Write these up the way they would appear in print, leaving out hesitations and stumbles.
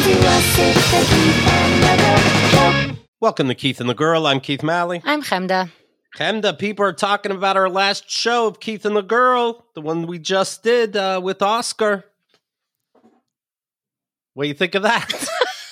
Welcome to Keith and the Girl. I'm Keith Malley. I'm Chemda. Chemda, people are talking about our last show of Keith and the Girl, the one we just did with Oscar. What do you think of that?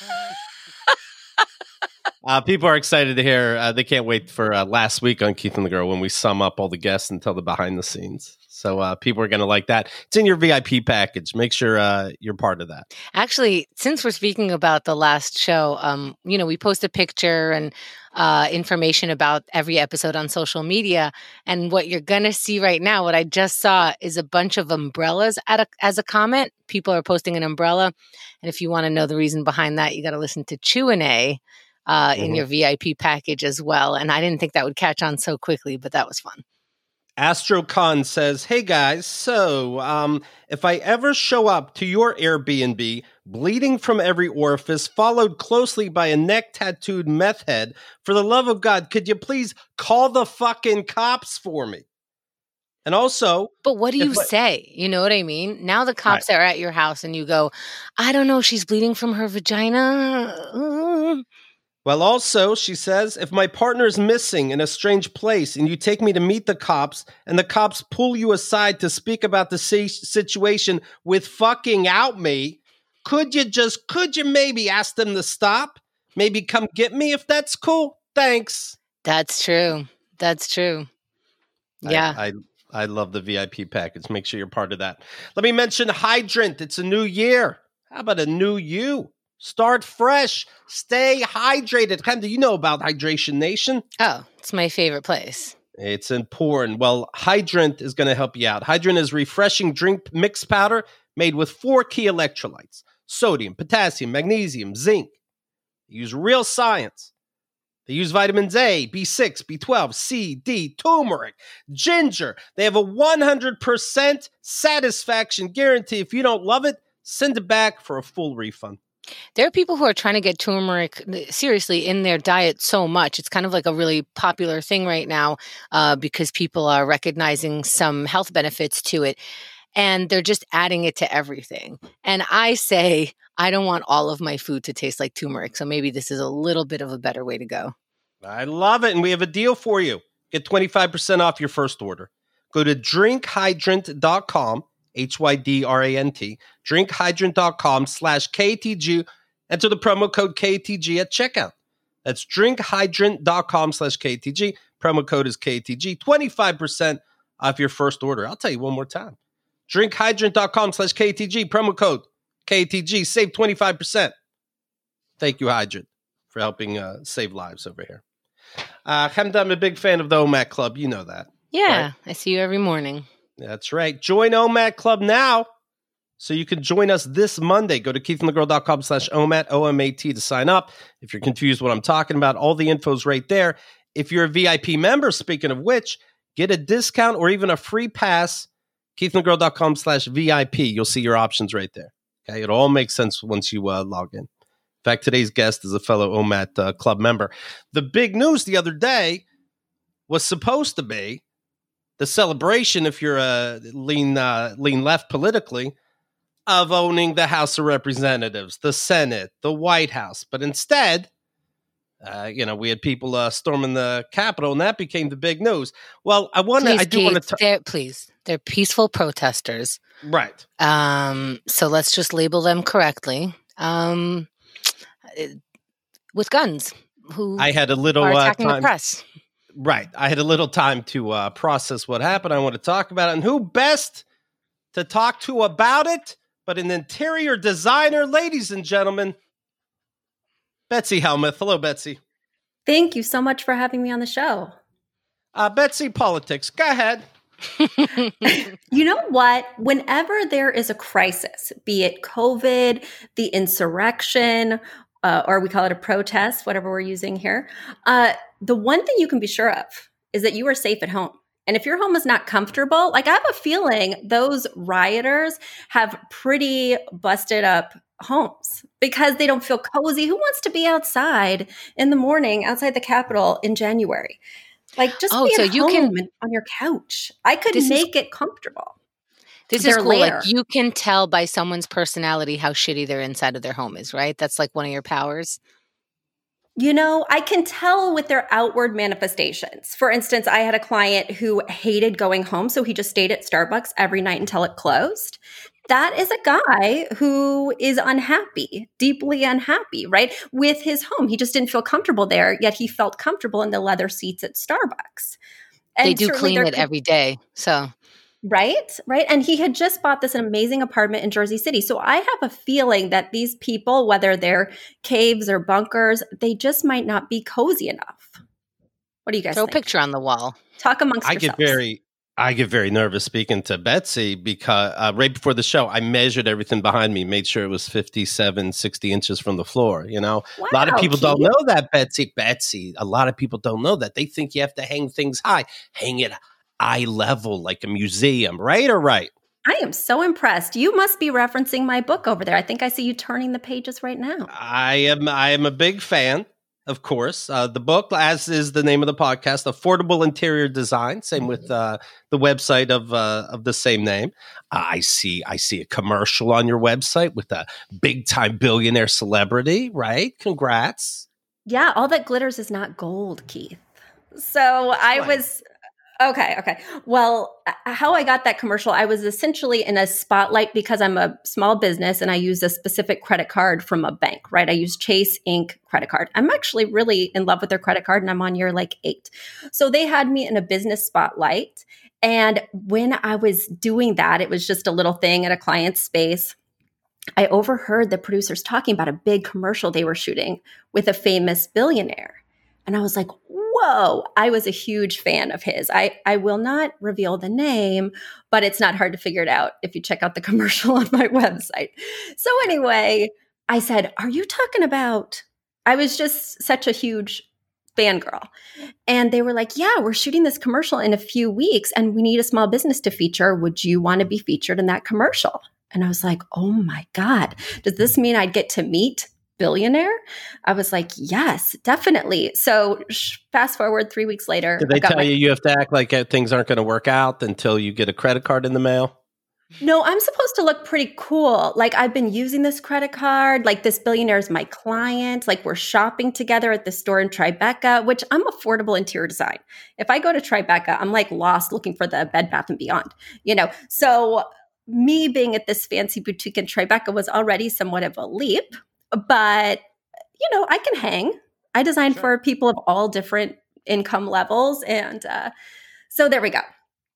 People are excited to hear. They can't wait for last week on Keith and the Girl when we sum up all the guests and tell the behind the scenes. So people are going to like that. It's in your VIP package. Make sure you're part of that. Actually, since we're speaking about the last show, we post a picture and information about every episode on social media. And what you're going to see right now, what I just saw, is a bunch of umbrellas as a comment. People are posting an umbrella. And if you want to know the reason behind that, you got to listen to Q&A in your VIP package as well. And I didn't think that would catch on so quickly, but that was fun. AstroCon says, hey guys, so if I ever show up to your Airbnb bleeding from every orifice, followed closely by a neck-tattooed meth head, for the love of God, could you please call the fucking cops for me? And also... But what do you say? You know what I mean? Now the cops are at your house and you go, I don't know, she's bleeding from her vagina. Well, also, she says, if my partner is missing in a strange place and you take me to meet the cops and the cops pull you aside to speak about the situation with fucking out me, could you maybe ask them to stop? Maybe come get me if that's cool? Thanks. That's true. Yeah. I love the VIP package. Make sure you're part of that. Let me mention Hydrant. It's a new year. How about a new you? Start fresh. Stay hydrated. Do you know about Hydration Nation? Oh, it's my favorite place. It's important. Well, Hydrant is going to help you out. Hydrant is refreshing drink mix powder made with 4 key electrolytes: sodium, potassium, magnesium, zinc. They use real science. They use vitamins A, B6, B12, C, D, turmeric, ginger. They have a 100% satisfaction guarantee. If you don't love it, send it back for a full refund. There are people who are trying to get turmeric seriously in their diet so much. It's kind of like a really popular thing right now because people are recognizing some health benefits to it. And they're just adding it to everything. And I say, I don't want all of my food to taste like turmeric. So maybe this is a little bit of a better way to go. I love it. And we have a deal for you. Get 25% off your first order. Go to drinkhydrant.com. HYDRANT, drinkhydrant.com/KTG. Enter the promo code KTG at checkout. That's drinkhydrant.com/KTG. Promo code is KTG. 25% off your first order. I'll tell you one more time. Drinkhydrant.com/KTG. Promo code KTG. Save 25%. Thank you, Hydrant, for helping save lives over here. Chemda, I'm a big fan of the OMAC Club. You know that. Yeah, right? I see you every morning. That's right. Join OMAT Club now so you can join us this Monday. Go to keithandthegirl.com/OMAT, O-M-A-T to sign up. If you're confused what I'm talking about, all the info's right there. If you're a VIP member, speaking of which, get a discount or even a free pass, keithandthegirl.com/VIP. You'll see your options right there. Okay, it all makes sense once you log in. In fact, today's guest is a fellow OMAT Club member. The big news the other day was supposed to be the celebration, if you're a lean left politically, of owning the House of Representatives, the Senate, the White House. But instead, we had people storming the Capitol, and that became the big news. Well, They're peaceful protesters. Right. So let's just label them correctly. With guns, who I had a little are attacking time. The press. Right. I had a little time to process what happened. I want to talk about it. And who best to talk to about it but an interior designer, ladies and gentlemen, Betsy Helmuth. Hello, Betsy. Thank you so much for having me on the show. Betsy, politics. Go ahead. You know what? Whenever there is a crisis, be it COVID, the insurrection, or we call it a protest, whatever we're using here, the one thing you can be sure of is that you are safe at home. And if your home is not comfortable, like I have a feeling those rioters have pretty busted up homes because they don't feel cozy. Who wants to be outside in the morning outside the Capitol in January? Like just be at home on your couch. I could make it comfortable. This is cool. Like you can tell by someone's personality how shitty their inside of their home is, right? That's like one of your powers. You know, I can tell with their outward manifestations. For instance, I had a client who hated going home, so he just stayed at Starbucks every night until it closed. That is a guy who is unhappy, deeply unhappy, right? With his home. He just didn't feel comfortable there, yet he felt comfortable in the leather seats at Starbucks. And they do clean it every day, so... Right. And he had just bought this amazing apartment in Jersey City. So I have a feeling that these people, whether they're caves or bunkers, they just might not be cozy enough. What do you guys think? Throw a picture on the wall. Talk amongst yourselves. I get very nervous speaking to Betsy because right before the show, I measured everything behind me, made sure it was 57, 60 inches from the floor. You know, wow, a lot of people don't know that, Betsy. A lot of people don't know that. They think you have to hang things high, hang it eye level like a museum, right or right? I am so impressed. You must be referencing my book over there. I think I see you turning the pages right now. I am a big fan, of course. The book, as is the name of the podcast, Affordable Interior Design. Same with the website of the same name. I see a commercial on your website with a big time billionaire celebrity, right? Congrats. Yeah, all that glitters is not gold, Keith. So I was... Okay. Well, how I got that commercial, I was essentially in a spotlight because I'm a small business and I use a specific credit card from a bank, right? I use Chase Inc. credit card. I'm actually really in love with their credit card and I'm on year like 8. So they had me in a business spotlight. And when I was doing that, it was just a little thing at a client's space. I overheard the producers talking about a big commercial they were shooting with a famous billionaire. And I was like, whoa, I was a huge fan of his. I will not reveal the name, but it's not hard to figure it out if you check out the commercial on my website. So anyway, I said, are you talking about, I was just such a huge fangirl. And they were like, yeah, we're shooting this commercial in a few weeks and we need a small business to feature. Would you want to be featured in that commercial? And I was like, oh my God, does this mean I'd get to meet billionaire? I was like, yes, definitely. So fast forward 3 weeks later. Did they tell you have to act like things aren't going to work out until you get a credit card in the mail? No, I'm supposed to look pretty cool. Like I've been using this credit card. Like this billionaire is my client. Like we're shopping together at the store in Tribeca, which I'm affordable interior design. If I go to Tribeca, I'm like lost looking for the Bed Bath & Beyond, you know? So me being at this fancy boutique in Tribeca was already somewhat of a leap. But, you know, I can hang. I design for people of all different income levels. And so there we go.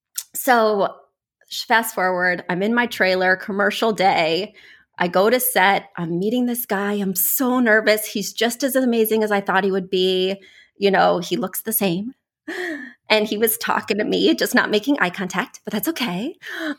So fast forward, I'm in my trailer, commercial day. I go to set. I'm meeting this guy. I'm so nervous. He's just as amazing as I thought he would be. You know, he looks the same. And he was talking to me, just not making eye contact, but that's okay.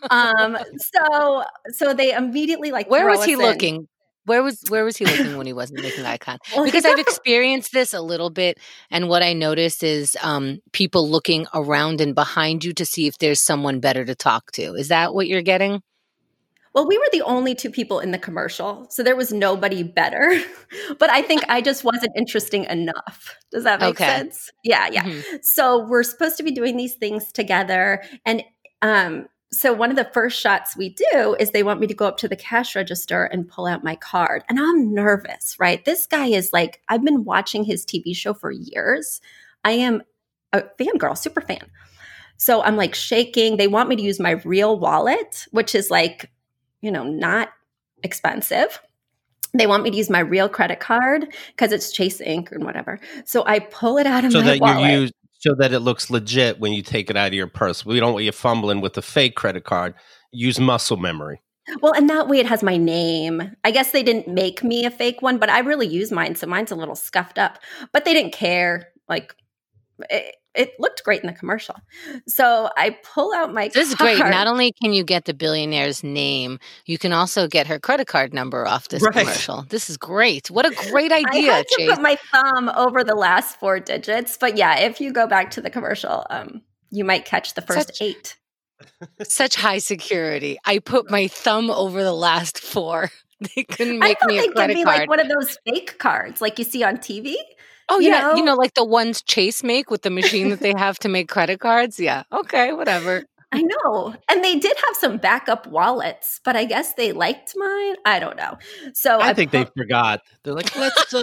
So they immediately like, where was he looking? Where was he looking when he wasn't making eye contact? Well, because I've experienced this a little bit, and what I noticed is people looking around and behind you to see if there's someone better to talk to. Is that what you're getting? Well, we were the only 2 people in the commercial, so there was nobody better. But I think I just wasn't interesting enough. Does that make sense? Yeah. Mm-hmm. So we're supposed to be doing these things together, and so one of the first shots we do is they want me to go up to the cash register and pull out my card. And I'm nervous, right? This guy is like, I've been watching his TV show for years. I am a fangirl, super fan. So I'm like shaking. They want me to use my real wallet, which is like, you know, not expensive. They want me to use my real credit card because it's Chase Inc. and whatever. So I pull it out of my wallet. So that it looks legit when you take it out of your purse. We don't want you fumbling with a fake credit card. Use muscle memory. Well, and that way it has my name. I guess they didn't make me a fake one, but I really use mine. So mine's a little scuffed up. But they didn't care. Like, it looked great in the commercial. So I pull out my card. This is great. Not only can you get the billionaire's name, you can also get her credit card number off this commercial. This is great. What a great idea, I had to put my thumb over the last 4 digits. But yeah, if you go back to the commercial, you might catch the first 8. Such high security. I put my thumb over the last 4. They couldn't make me a credit card. Give me like one of those fake cards like you see on TV. Oh, yeah. You know, like the ones Chase make with the machine that they have to make credit cards. Yeah. Okay, whatever. I know. And they did have some backup wallets, but I guess they liked mine. I don't know. So I think they forgot. They're like, let's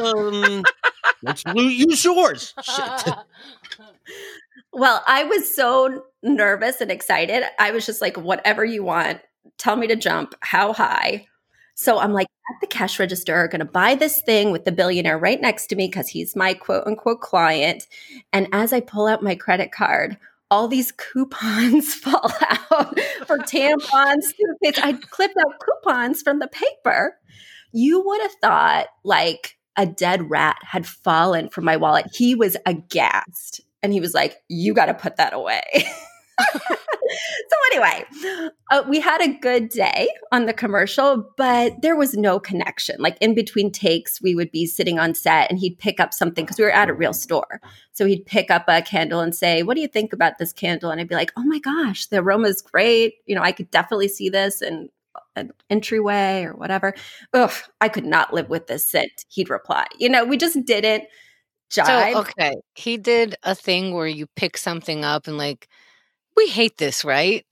use yours. Shit. Well, I was so nervous and excited. I was just like, whatever you want, tell me to jump, how high. So I'm like at the cash register, going to buy this thing with the billionaire right next to me because he's my quote unquote client. And as I pull out my credit card, all these coupons fall out for tampons, toothpaste. I clipped out coupons from the paper. You would have thought like a dead rat had fallen from my wallet. He was aghast. And he was like, you got to put that away. So anyway, we had a good day on the commercial, but there was no connection. Like in between takes, we would be sitting on set and he'd pick up something because we were at a real store. So he'd pick up a candle and say, what do you think about this candle? And I'd be like, oh my gosh, the aroma's great. You know, I could definitely see this in an entryway or whatever. Ugh, I could not live with this scent. He'd reply. You know, we just didn't jive. So, okay, he did a thing where you pick something up and like, we hate this, right?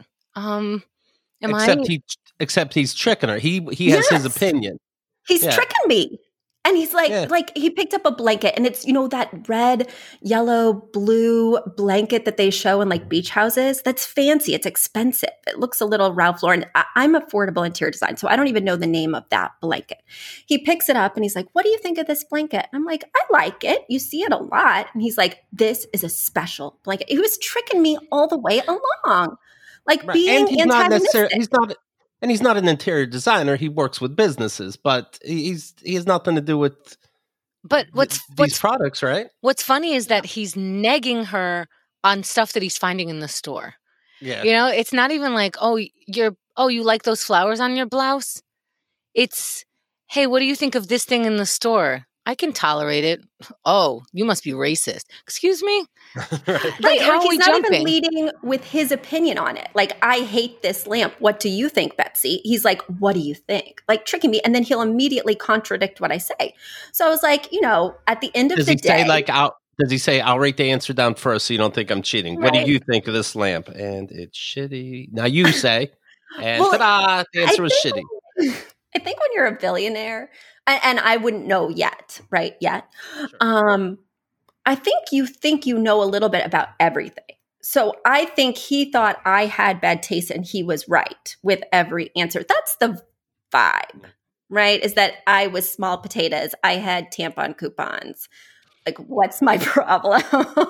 Except he's tricking her. He has his opinion. He's tricking me. And he's like he picked up a blanket and it's, you know, that red, yellow, blue blanket that they show in like beach houses. That's fancy. It's expensive. It looks a little Ralph Lauren. I'm affordable interior design, so I don't even know the name of that blanket. He picks it up and he's like, what do you think of this blanket? And I'm like, I like it. You see it a lot. And he's like, this is a special blanket. He was tricking me all the way along. Like being antagonistic. He's not an interior designer. He works with businesses, but he has nothing to do with these products, right? What's funny is that he's negging her on stuff that he's finding in the store. Yeah. You know, it's not even like, you like those flowers on your blouse? It's, hey, what do you think of this thing in the store? I can tolerate it. Oh, you must be racist. Excuse me? Right. Like, how he's are we not jumping? even leading with his opinion on it. Like, I hate this lamp. What do you think, Betsy? He's like, what do you think? Like, tricking me. And then he'll immediately contradict what I say. So I was like, you know, at the end of the day. Does he say, I'll write the answer down first so you don't think I'm cheating? Right. What do you think of this lamp? And it's shitty. Now you say, and ta-da, the answer was shitty. I think when you're a billionaire, and I wouldn't know yet, right? Sure. I think you know a little bit about everything. So I think he thought I had bad taste and he was right with every answer. That's the vibe, right? Is that I was small potatoes. I had tampon coupons. Like, what's my problem?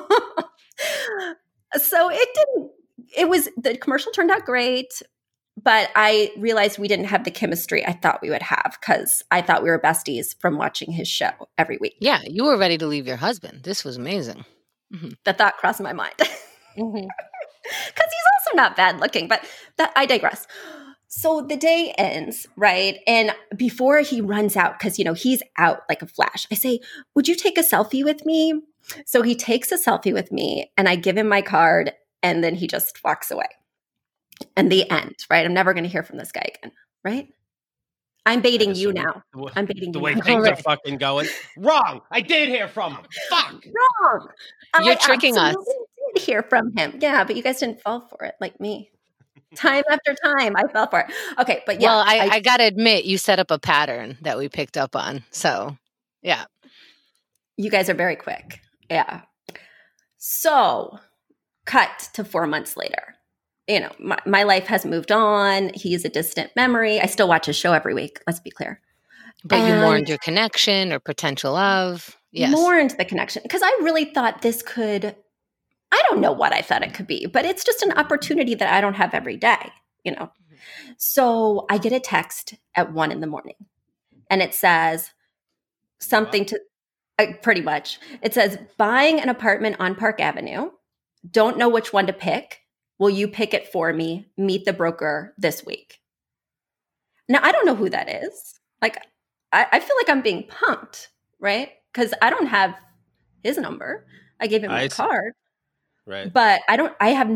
So the commercial turned out great. But I realized we didn't have the chemistry I thought we would have because I thought we were besties from watching his show every week. Yeah, you were ready to leave your husband. This was amazing. Mm-hmm. The thought crossed my mind. Because he's also not bad looking, but I digress. So the day ends, right? And before he runs out, because, you know, he's out like a flash, I say, would you take a selfie with me? So he takes a selfie with me and I give him my card and then he just walks away. And the end, right? I'm never going to hear from this guy again, right? I'm baiting you now. I'm baiting you. The way things are fucking going. Wrong. I did hear from him. Fuck. Wrong. You're tricking us. I did hear from him. Yeah, but you guys didn't fall for it like me. Time after time, I fell for it. Okay, but yeah. Well, I got to admit, you set up a pattern that we picked up on. So, yeah. You guys are very quick. Yeah. So, cut to 4 months later. You know, my life has moved on. He is a distant memory. I still watch his show every week. Let's be clear. But you mourned your connection or potential of. Yes. Mourned the connection. Because I really thought this could, I don't know what I thought it could be, but it's just an opportunity that I don't have every day, you know. Mm-hmm. So I get a text at 1 a.m. and it says something to, pretty much, it says, buying an apartment on Park Avenue. Don't know which one to pick. Will you pick it for me? Meet the broker this week. Now, I don't know who that is. Like, I feel like I'm being punked, right? Because I don't have his number. I gave him my card. Right. But I'm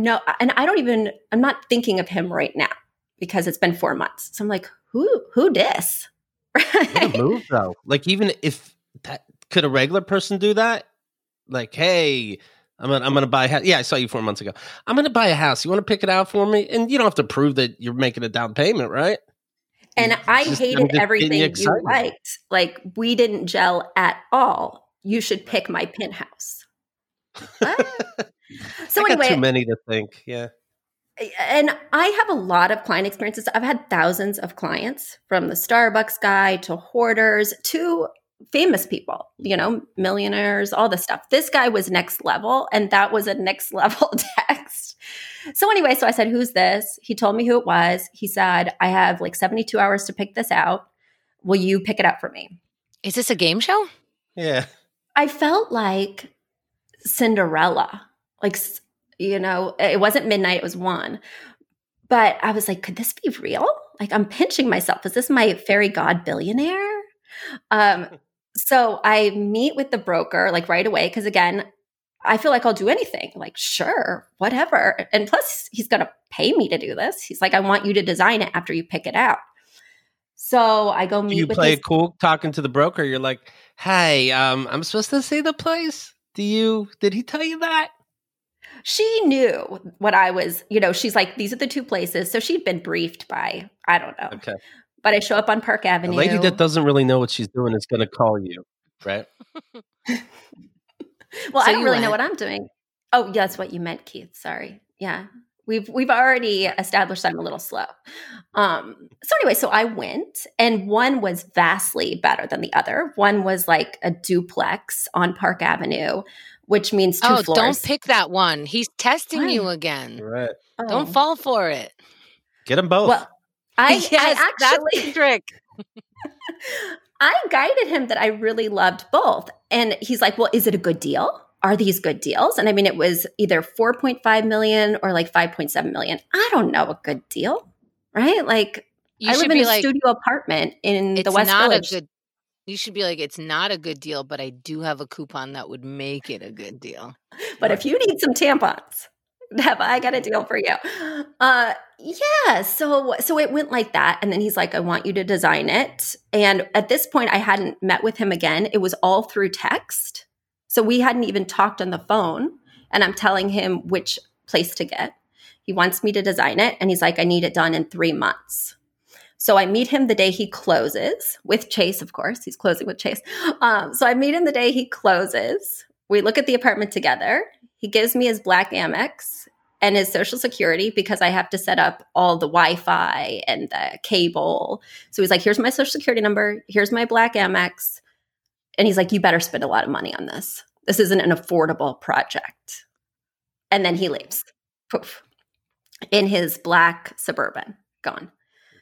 not thinking of him right now because it's been 4 months. So I'm like, who dis? Right? What a move, though. Like, even if could a regular person do that? Like, hey, I'm gonna buy a house. Yeah, I saw you 4 months ago. I'm gonna buy a house. You want to pick it out for me? And you don't have to prove that you're making a down payment, right? And I hated everything you excited. liked. Like, we didn't gel at all. You should pick my penthouse. So I got anyway, too many to think. Yeah. And I have a lot of client experiences. I've had thousands of clients, from the Starbucks guy to hoarders to famous people, you know, millionaires, all this stuff. This guy was next level, and that was a next level text. So anyway, so I said, who's this? He told me who it was. He said, I have like 72 hours to pick this out. Will you pick it up for me? Is this a game show? Yeah. I felt like Cinderella. Like, you know, it wasn't midnight, it was 1. But I was like, could this be real? Like, I'm pinching myself. Is this my fairy god billionaire? So I meet with the broker like right away, because again, I feel like I'll do anything. Like, sure, whatever. And plus, he's going to pay me to do this. He's like, I want you to design it after you pick it out. So I go meet You with play it cool talking to the broker. You're like, hey, I'm supposed to say the place. Did he tell you that? She knew what I was, you know, she's like, these are the 2 places. So she'd been briefed by, I don't know. Okay. But I show up on Park Avenue. A lady that doesn't really know what she's doing is going to call you, right? Well, so I don't really know what I'm doing. Oh, yeah, that's what you meant, Keith. Sorry. Yeah. We've already established I'm a little slow. So anyway, so I went, and one was vastly better than the other. One was like a duplex on Park Avenue, which means 2 floors. Don't pick that one. He's testing you again. Right. Oh. Don't fall for it. Get them both. Well, I that's the trick. I guided him that I really loved both. And he's like, well, is it a good deal? Are these good deals? And I mean, it was either 4.5 million or like 5.7 million. I don't know a good deal, right? Like, I live in a studio apartment in the West Village. You should be like, it's not a good deal, but I do have a coupon that would make it a good deal. But if you need some tampons, have I got a deal for you? Yeah. So it went like that. And then he's like, I want you to design it. And at this point, I hadn't met with him again. It was all through text. So we hadn't even talked on the phone. And I'm telling him which place to get. He wants me to design it. And he's like, I need it done in 3 months. So I meet him the day he closes with Chase, of course. He's closing with Chase. So I meet him the day he closes. We look at the apartment together. He gives me his Black Amex and his Social Security, because I have to set up all the Wi-Fi and the cable. So he's like, here's my Social Security number. Here's my Black Amex. And he's like, you better spend a lot of money on this. This isn't an affordable project. And then he leaves. Poof. In his black Suburban. Gone.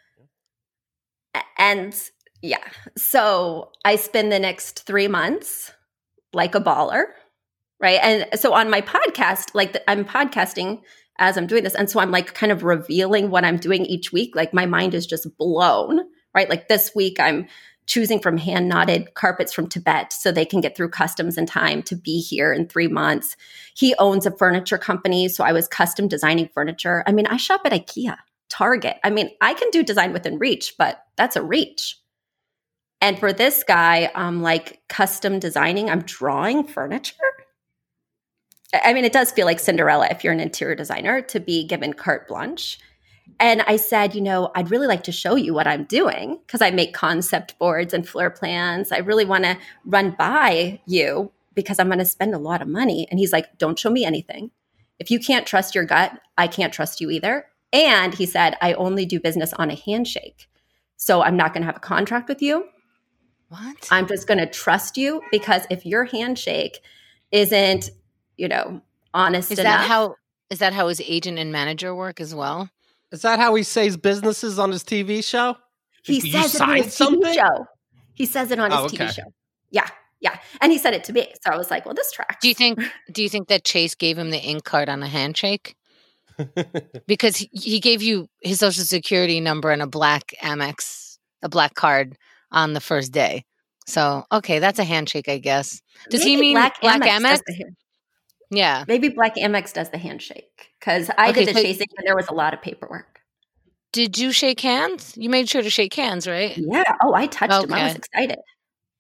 And yeah. So I spend the next 3 months like a baller. Right. And so on my podcast, like I'm podcasting as I'm doing this. And so I'm like kind of revealing what I'm doing each week. Like my mind is just blown, right? Like this week I'm choosing from hand knotted carpets from Tibet so they can get through customs in time to be here in 3 months. He owns a furniture company. So I was custom designing furniture. I mean, I shop at IKEA, Target. I mean, I can do design within reach, but that's a reach. And for this guy, I'm like custom designing. I'm drawing furniture. I mean, it does feel like Cinderella if you're an interior designer to be given carte blanche. And I said, you know, I'd really like to show you what I'm doing because I make concept boards and floor plans. I really want to run by you because I'm going to spend a lot of money. And he's like, don't show me anything. If you can't trust your gut, I can't trust you either. And he said, I only do business on a handshake. So I'm not going to have a contract with you. What? I'm just going to trust you because if your handshake isn't, you know, honest enough. Is that how his agent and manager work as well? Is that how he says businesses on his TV show? He says it on his TV show. He says it on his TV show. Yeah. Yeah. And he said it to me. So I was like, well, this tracks. Do you think that Chase gave him the ink card on a handshake? Because he gave you his Social Security number and a black Amex, a black card on the first day. So, okay, that's a handshake, I guess. Does he mean Black Amex? Yeah. Maybe Black Amex does the handshake because I did the chasing and there was a lot of paperwork. Did you shake hands? You made sure to shake hands, right? Yeah. Oh, I touched him. I was excited.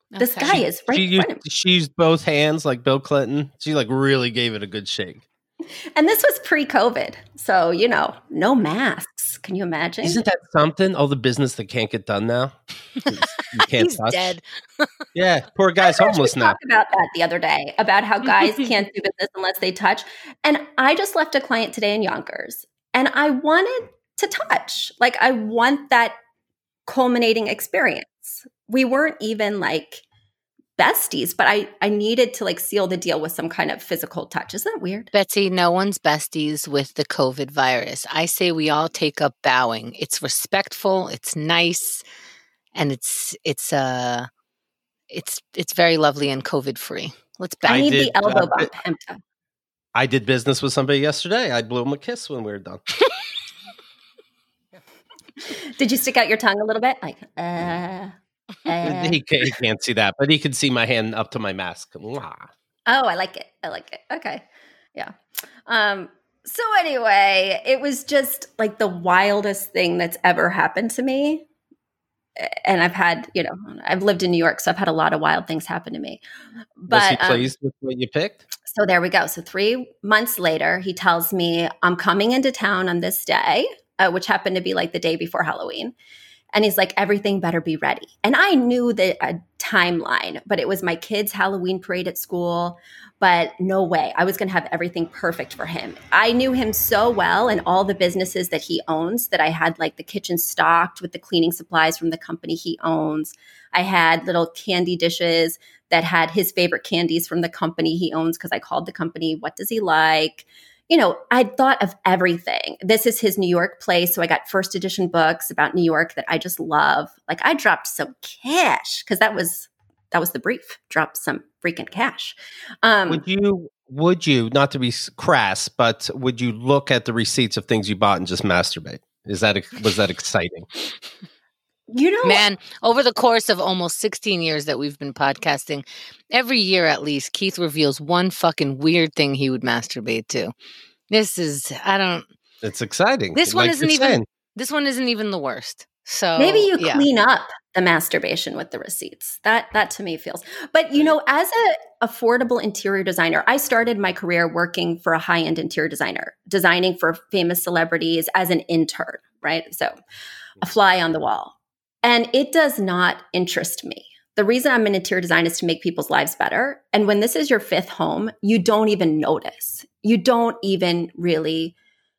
This guy is right in front of me. She used both hands like Bill Clinton. She like really gave it a good shake. And this was pre-COVID. So, no masks. Can you imagine? Isn't that something? All the business that can't get done now. You can't He's touch. dead. Yeah, poor guy's homeless now. We talked about that the other day, about how guys can't do business unless they touch. And I just left a client today in Yonkers, and I wanted to touch. Like, I want that culminating experience. We weren't even like besties, but I needed to like seal the deal with some kind of physical touch. Isn't that weird? Betsy, no one's besties with the COVID virus. I say we all take up bowing. It's respectful, it's nice, and it's very lovely and COVID free. Let's bow. I need the elbow bump. I did business with somebody yesterday. I blew him a kiss when we were done. Did you stick out your tongue a little bit? Like, He can't see that, but he can see my hand up to my mask. Mwah. Oh, I like it. Okay. Yeah. So anyway, it was just like the wildest thing that's ever happened to me. And I've lived in New York, so I've had a lot of wild things happen to me. But, was he pleased with what you picked? So there we go. So 3 months later, he tells me, I'm coming into town on this day, which happened to be like the day before Halloween. And he's like, everything better be ready. And I knew the timeline, but it was my kid's Halloween parade at school. But no way. I was going to have everything perfect for him. I knew him so well and all the businesses that he owns that I had like the kitchen stocked with the cleaning supplies from the company he owns. I had little candy dishes that had his favorite candies from the company he owns because I called the company, what does he like? I'd thought of everything. This is his New York place. So I got first edition books about New York that I just love. Like I dropped some cash because that was the brief. Drop some freaking cash. Would you, not to be crass, but would you look at the receipts of things you bought and just masturbate? Was that exciting? Man, over the course of almost 16 years that we've been podcasting, every year at least, Keith reveals one fucking weird thing he would masturbate to. It's exciting. This one isn't even the worst. So maybe you clean up the masturbation with the receipts. That to me feels. But as a affordable interior designer, I started my career working for a high-end interior designer, designing for famous celebrities as an intern, right? So a fly on the wall. And it does not interest me. The reason I'm an interior designer is to make people's lives better. And when this is your 5th home, you don't even notice. You don't even really,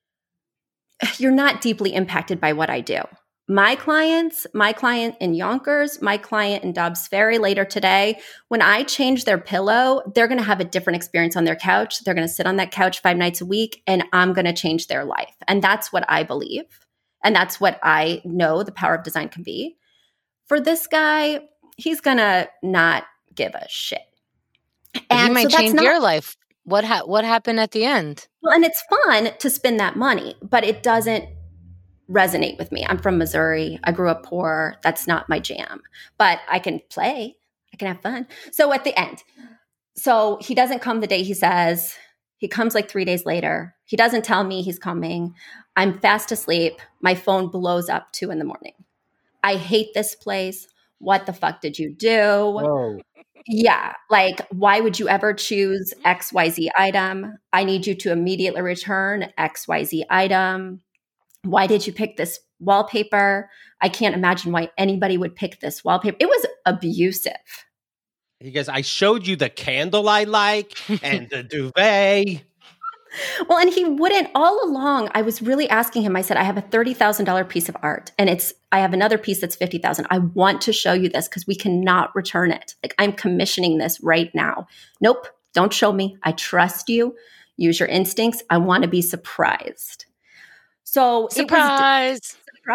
you're not deeply impacted by what I do. My client in Yonkers, my client in Dobbs Ferry later today, when I change their pillow, they're going to have a different experience on their couch. They're going to sit on that couch 5 nights a week, and I'm going to change their life. And that's what I believe. And that's what I know the power of design can be. For this guy, he's going to not give a shit. And he might change your life. What happened at the end? Well, and it's fun to spend that money, but it doesn't resonate with me. I'm from Missouri. I grew up poor. That's not my jam. But I can play. I can have fun. So at the end, so he doesn't come the day he says. He comes like 3 days later. He doesn't tell me he's coming. I'm fast asleep. My phone blows up 2 a.m. I hate this place. What the fuck did you do? Whoa. Yeah. Like, why would you ever choose XYZ item? I need you to immediately return XYZ item. Why did you pick this wallpaper? I can't imagine why anybody would pick this wallpaper. It was abusive. He goes, I showed you the candle I like and the duvet. Well, and he wouldn't. All along, I was really asking him. I said, I have a $30,000 piece of art, and I have another piece that's $50,000. I want to show you this because we cannot return it. Like, I'm commissioning this right now. Nope, don't show me. I trust you. Use your instincts. I want to be surprised. So surprise.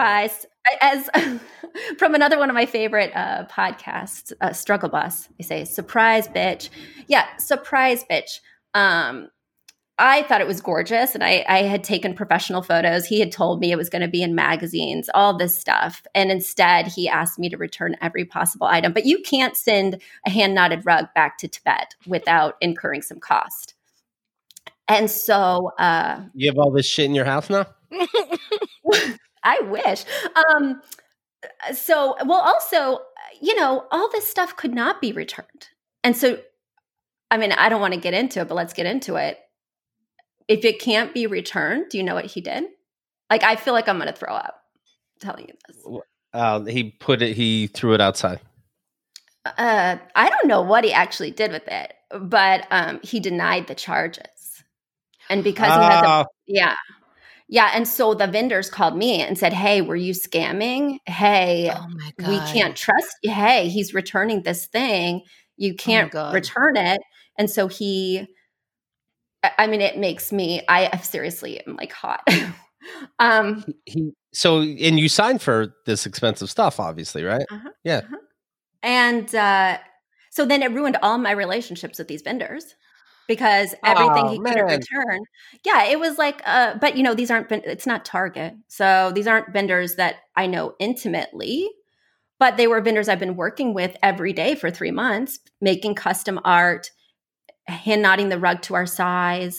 As from another one of my favorite podcasts, Struggle Bus, they say, surprise, bitch. Yeah, surprise, bitch. I thought it was gorgeous, and I had taken professional photos. He had told me it was going to be in magazines, all this stuff. And instead, he asked me to return every possible item. But you can't send a hand-knotted rug back to Tibet without incurring some cost. And so... you have all this shit in your house now? I wish. So, well, also, all this stuff could not be returned. And so, I mean, I don't want to get into it, but let's get into it. If it can't be returned, do you know what he did? Like, I feel like I'm going to throw up telling you this. He threw it outside. I don't know what he actually did with it, but he denied the charges. And because he had yeah. And so the vendors called me and said, hey, were you scamming? Hey, Oh my God. we can't trust you. Hey, he's returning this thing. You can't return it. And so it makes me, I seriously am like hot. And you signed for this expensive stuff, obviously, right? Yeah. And so then it ruined all my relationships with these vendors because everything he couldn't return. Yeah, it was like, but these aren't, it's not Target. So these aren't vendors that I know intimately, but they were vendors I've been working with every day for 3 months, making custom art, hand knotting the rug to our size.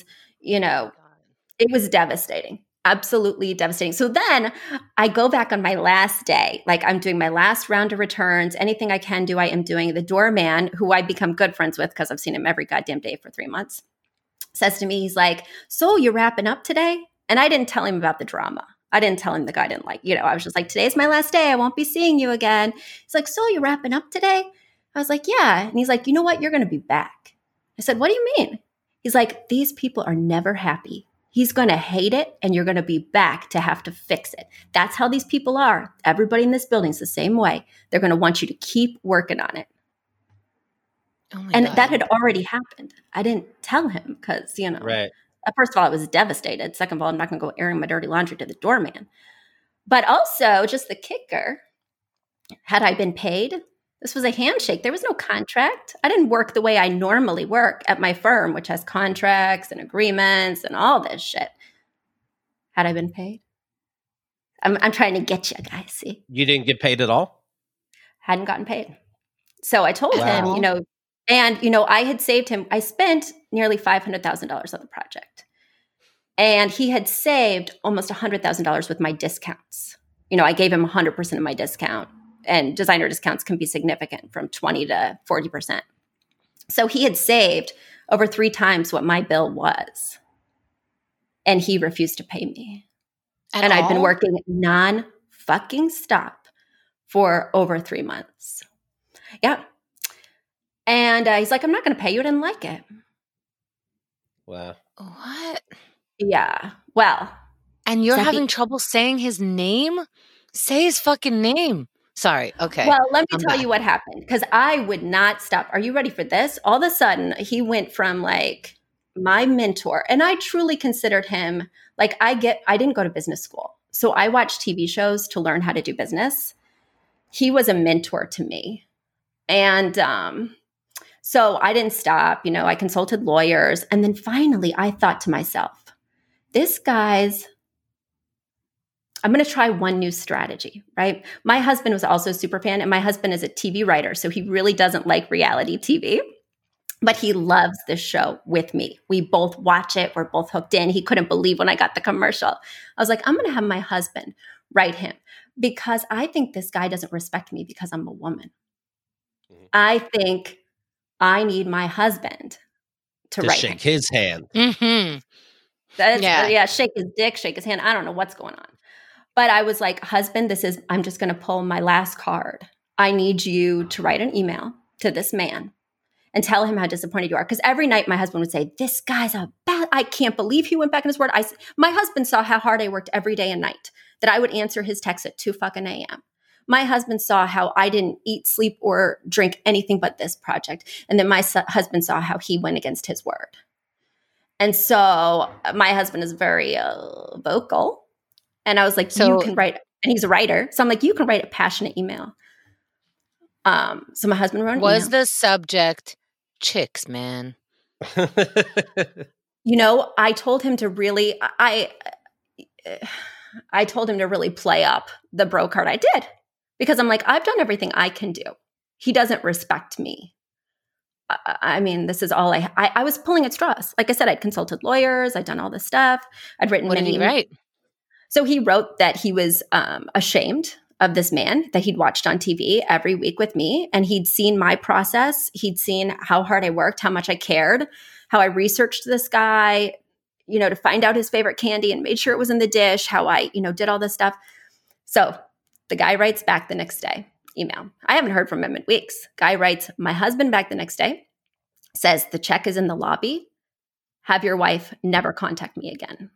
It was devastating. Absolutely devastating. So then I go back on my last day, like I'm doing my last round of returns. Anything I can do, I am doing. The doorman, who I become good friends with because I've seen him every goddamn day for 3 months, says to me, he's like, so you're wrapping up today? And I didn't tell him about the drama. I didn't tell him the guy didn't like, I was just like, today's my last day. I won't be seeing you again. He's like, so you're wrapping up today? I was like, yeah. And he's like, you know what? You're going to be back. I said, what do you mean? He's like, these people are never happy. He's going to hate it, and you're going to be back to have to fix it. That's how these people are. Everybody in this building is the same way. They're going to want you to keep working on it. Oh my God. That had already happened. I didn't tell him because, right. First of all, I was devastated. Second of all, I'm not going to go airing my dirty laundry to the doorman. But also, just the kicker, had I been paid? This was a handshake. There was no contract. I didn't work the way I normally work at my firm, which has contracts and agreements and all this shit. Had I been paid? I'm trying to get you guys, see? You didn't get paid at all? Hadn't gotten paid. So I told him, I had saved him. I spent nearly $500,000 on the project. And he had saved almost $100,000 with my discounts. I gave him 100% of my discount. And designer discounts can be significant, from 20 to 40%. So he had saved over 3 times what my bill was. And he refused to pay me. And I'd been working non-fucking stop for over 3 months. Yeah. And he's like, I'm not going to pay you. I didn't like it. Wow. What? Yeah. Well. And you're having trouble saying his name? Say his fucking name. Sorry. Okay. Well, let me tell you what happened, because I would not stop. Are you ready for this? All of a sudden, he went from like my mentor, and I truly considered him like I didn't go to business school. So I watched TV shows to learn how to do business. He was a mentor to me. And so I didn't stop. I consulted lawyers. And then finally, I thought to myself, I'm going to try one new strategy, right? My husband was also a super fan, and my husband is a TV writer, so he really doesn't like reality TV, but he loves this show with me. We both watch it. We're both hooked in. He couldn't believe when I got the commercial. I was like, I'm going to have my husband write him, because I think this guy doesn't respect me because I'm a woman. Mm-hmm. I think I need my husband to write shake him. his hand. Mm-hmm. Shake his dick, shake his hand. I don't know what's going on. But I was like, husband, I'm just going to pull my last card. I need you to write an email to this man and tell him how disappointed you are. Because every night my husband would say, this guy's I can't believe he went back on his word. My husband saw how hard I worked every day and night, that I would answer his texts at 2 fucking a.m. My husband saw how I didn't eat, sleep, or drink anything but this project. And then my husband saw how he went against his word. And so my husband is very vocal. And I was like, you can write, and he's a writer. So I'm like, you can write a passionate email. So my husband wrote an email. Was the subject chicks, man? I told him to really, I told him to really play up the bro card. I did, because I'm like, I've done everything I can do. He doesn't respect me. I mean, this is all I was pulling at straws. Like I said, I'd consulted lawyers. I'd done all this stuff. I'd written What did he write? So he wrote that he was ashamed of this man that he'd watched on TV every week with me. And he'd seen my process. He'd seen how hard I worked, how much I cared, how I researched this guy, to find out his favorite candy and made sure it was in the dish, how I, did all this stuff. So the guy writes back the next day, email. I haven't heard from him in weeks. Guy writes my husband back the next day, says the check is in the lobby. Have your wife never contact me again.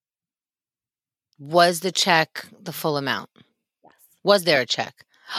Was the check the full amount? Yes. Was there a check?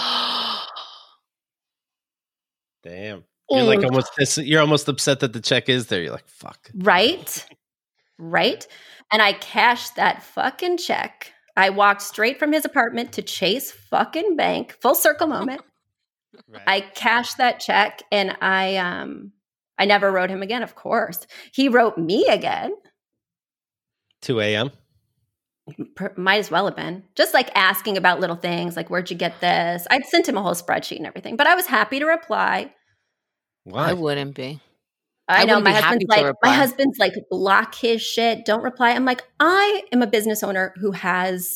Damn. You're almost upset that the check is there. You're like, fuck. Right. And I cashed that fucking check. I walked straight from his apartment to Chase fucking Bank, full circle moment. Right. I cashed that check and I never wrote him again, of course. He wrote me again. 2 a.m.? Might as well have been. Just like asking about little things, like, where'd you get this? I'd sent him a whole spreadsheet and everything, but I was happy to reply. Why? I wouldn't be. I know my husband's like, block his shit. Don't reply. I'm like, I am a business owner who has,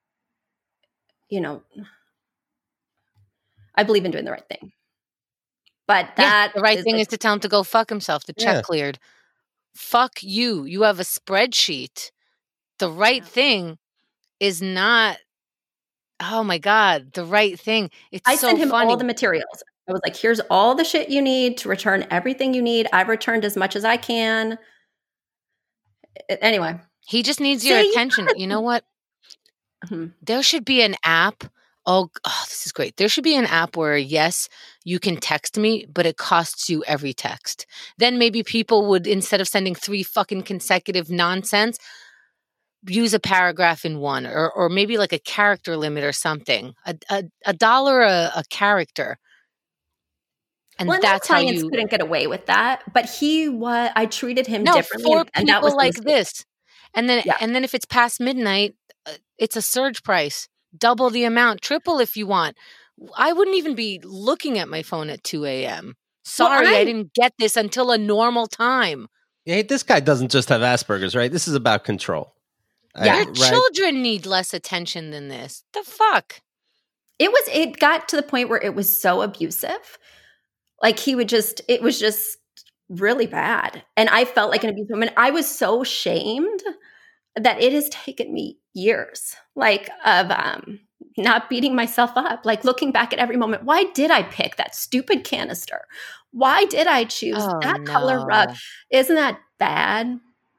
I believe in doing the right thing. But the right thing is to tell him to go fuck himself. The check cleared. Fuck you. You have a spreadsheet. The right thing is not, oh my God, the right thing. I sent him all the materials. I was like, here's all the shit you need to return everything you need. I've returned as much as I can. Anyway. He just needs your attention. You know what? Mm-hmm. There should be an app. Oh, this is great. There should be an app where, yes, you can text me, but it costs you every text. Then maybe people would, instead of sending 3 fucking consecutive nonsense, use a paragraph in one, or maybe like a character limit or something. $1 a character. And that's how you couldn't get away with that. But I treated him differently. For and people like this. And then if it's past midnight, it's a surge price. Double the amount, triple if you want. I wouldn't even be looking at my phone at 2 a.m. Sorry, I didn't get this until a normal time. Yeah, this guy doesn't just have Asperger's, right? This is about control. Your children need less attention than this. The fuck? It got to the point where it was so abusive. Like it was just really bad. And I felt like an abusive woman. I was so shamed that it has taken me years, of not beating myself up, like looking back at every moment. Why did I pick that stupid canister? Why did I choose that color rug? Isn't that bad?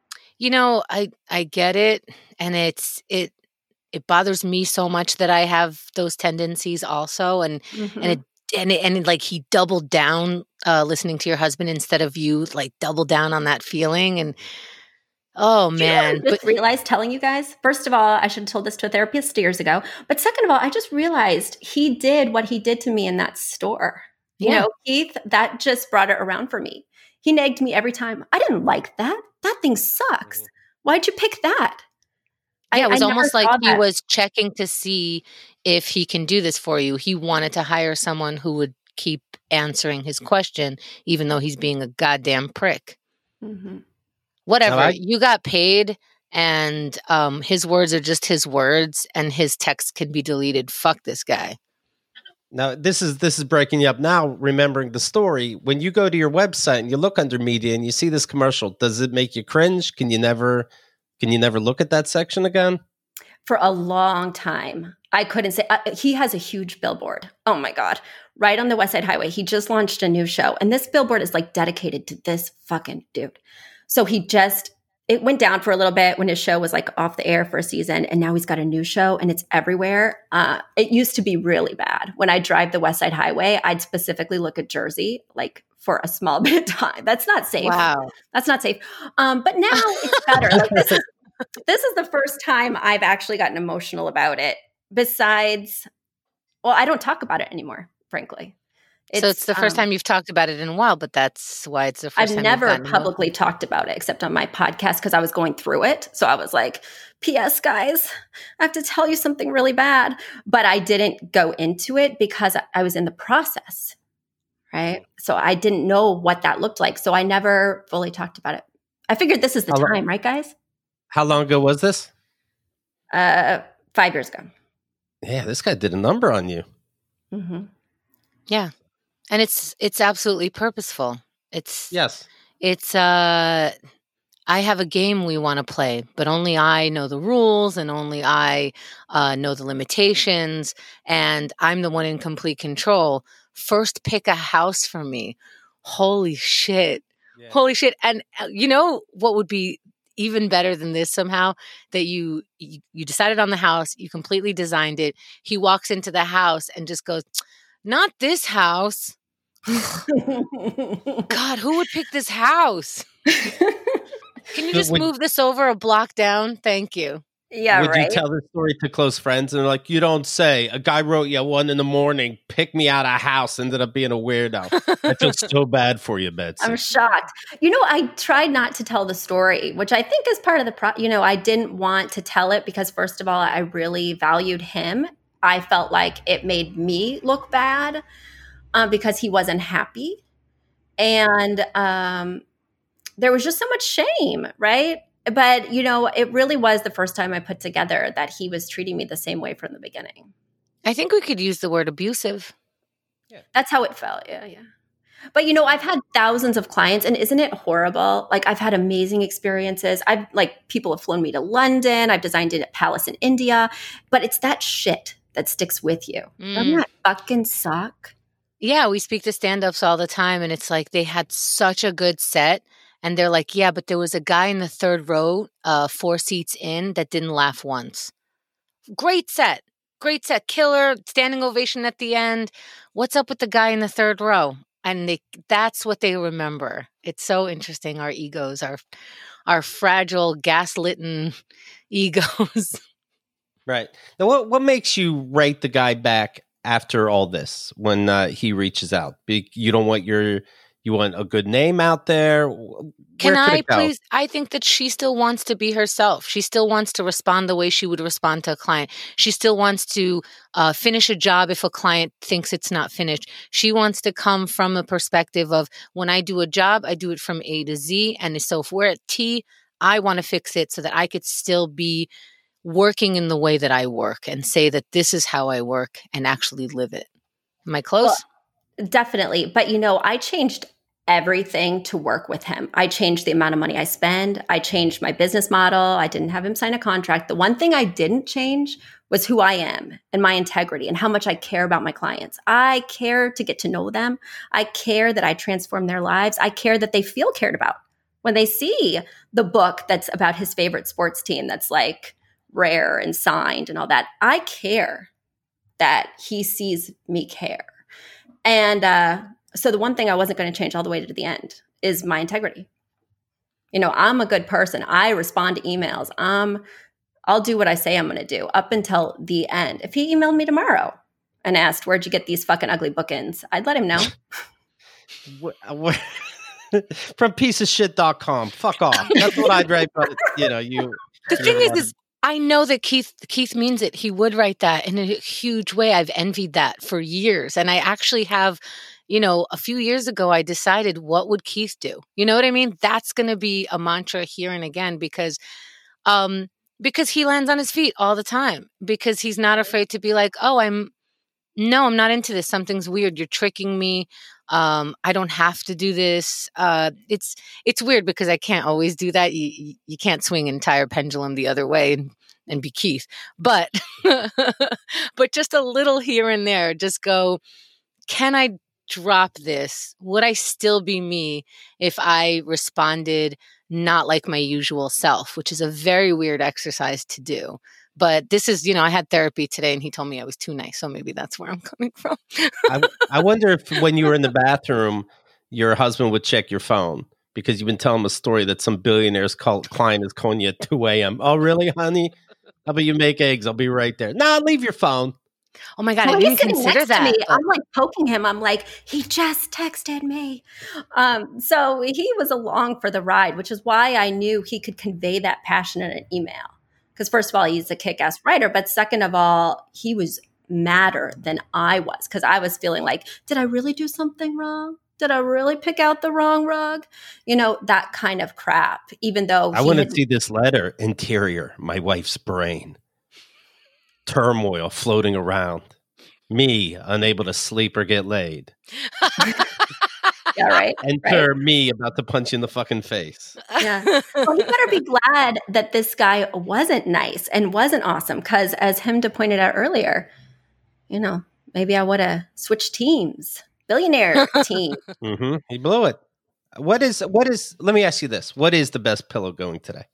I get it. And it bothers me so much that I have those tendencies also. And like he doubled down listening to your husband instead of you, like double down on that feeling. And oh man. I just realized, telling you guys, first of all, I should have told this to a therapist years ago. But second of all, I just realized he did what he did to me in that store. Keith, that just brought it around for me. He nagged me every time. I didn't like that. That thing sucks. Why'd you pick that? Yeah, it was almost like he was checking to see if he can do this for you. He wanted to hire someone who would keep answering his question, even though he's being a goddamn prick. Mm-hmm. Whatever. You got paid, and his words are just his words, and his text can be deleted. Fuck this guy. Now, this is breaking you up. Now, remembering the story, when you go to your website and you look under media and you see this commercial, does it make you cringe? Can you never look at that section again? For a long time, I couldn't say. He has a huge billboard. Oh my God. Right on the West Side Highway. He just launched a new show. And this billboard is like dedicated to this fucking dude. So it went down for a little bit when his show was like off the air for a season. And now he's got a new show and it's everywhere. It used to be really bad. When I drive the West Side Highway, I'd specifically look at Jersey, like for a small bit of time. That's not safe. Wow. That's not safe. But now it's better. Like, this is the first time I've actually gotten emotional about it. Besides, I don't talk about it anymore, frankly. So it's the first time you've talked about it in a while, but that's why it's the first time. I've never publicly talked about it except on my podcast because I was going through it. So I was like, P.S. guys, I have to tell you something really bad. But I didn't go into it because I was in the process, right? So I didn't know what that looked like. So I never fully talked about it. I figured this is the time, right, guys? How long ago was this? 5 years ago. Yeah, this guy did a number on you. Mm-hmm. Yeah. And it's absolutely purposeful. It's I have a game we want to play, but only I know the rules and only I know the limitations, and I'm the one in complete control. First pick a house for me. Holy shit. Yeah. Holy shit. And you know what would be even better than this somehow? That you decided on the house, you completely designed it. He walks into the house and just goes, "Not this house." God, who would pick this house? Can you just move this over a block down? Thank you. Yeah, would you tell this story to close friends and they're like, you don't say, a guy wrote you at 1 a.m, pick me out of a house, ended up being a weirdo. I feel so bad for you, Betsy. I'm shocked. I tried not to tell the story, which I think is part of the I didn't want to tell it because first of all, I really valued him. I felt like it made me look bad because he wasn't happy. And there was just so much shame, right? But, it really was the first time I put together that he was treating me the same way from the beginning. I think we could use the word abusive. Yeah. That's how it felt. Yeah. But, I've had thousands of clients, and isn't it horrible? Like, I've had amazing experiences. People have flown me to London. I've designed it at Palace in India. But it's that shit that sticks with you. Doesn't that fucking suck? Yeah, we speak to stand-ups all the time, and it's like they had such a good set. And they're like, yeah, but there was a guy in the third row, 4 seats in, that didn't laugh once. Great set. Killer, standing ovation at the end. What's up with the guy in the third row? And that's what they remember. It's so interesting, our egos, our fragile, gaslit egos. Right. Now, what makes you write the guy back after all this when he reaches out? You don't want you want a good name out there? Can I please? I think that she still wants to be herself. She still wants to respond the way she would respond to a client. She still wants to finish a job if a client thinks it's not finished. She wants to come from a perspective of, when I do a job, I do it from A to Z. And so if we're at T, I want to fix it so that I could still be working in the way that I work and say that this is how I work and actually live it. Am I close? Well, definitely. But, I changed everything to work with him. I changed the amount of money I spend. I changed my business model. I didn't have him sign a contract. The one thing I didn't change was who I am and my integrity and how much I care about my clients. I care to get to know them. I care that I transform their lives. I care that they feel cared about. When they see the book that's about his favorite sports team that's like rare and signed and all that, I care that he sees me care. And so the one thing I wasn't going to change all the way to the end is my integrity. I'm a good person. I respond to emails. I'll do what I say I'm going to do up until the end. If he emailed me tomorrow and asked, "Where'd you get these fucking ugly bookends?" I'd let him know. From pieceofshit.com. Fuck off. That's what I'd write. But, you. The thing is I know that Keith means it. He would write that in a huge way. I've envied that for years. And I actually have, a few years ago, I decided, what would Keith do? You know what I mean? That's going to be a mantra here and again because he lands on his feet all the time, because he's not afraid to be like, oh, I'm not into this. Something's weird. You're tricking me. I don't have to do this. It's weird because I can't always do that. You can't swing an entire pendulum the other way and be Keith, but just a little here and there, just go, can I drop this? Would I still be me if I responded not like my usual self, which is a very weird exercise to do. But this is, I had therapy today and he told me I was too nice. So maybe that's where I'm coming from. I wonder if when you were in the bathroom, your husband would check your phone because you've been telling him a story that some billionaire's client is calling you at 2 a.m. Oh, really, honey? How about you make eggs? I'll be right there. Nah, leave your phone. Oh my God, I didn't consider that. I'm like poking him. I'm like, he just texted me. So he was along for the ride, which is why I knew he could convey that passion in an email. Because first of all, he's a kick-ass writer. But second of all, he was madder than I was, because I was feeling like, did I really do something wrong? Did I really pick out the wrong rug? That kind of crap, even though I want to see this letter. Interior, my wife's brain. turmoil floating around. Me, unable to sleep or get laid. Yeah, right. Enter me about to punch you in the fucking face. Yeah. Well, you better be glad that this guy wasn't nice and wasn't awesome, because as Hemda pointed out earlier, maybe I would have switched teams. Billionaire team. Mm-hmm. He blew it. What is, let me ask you this. What is the best pillow going today?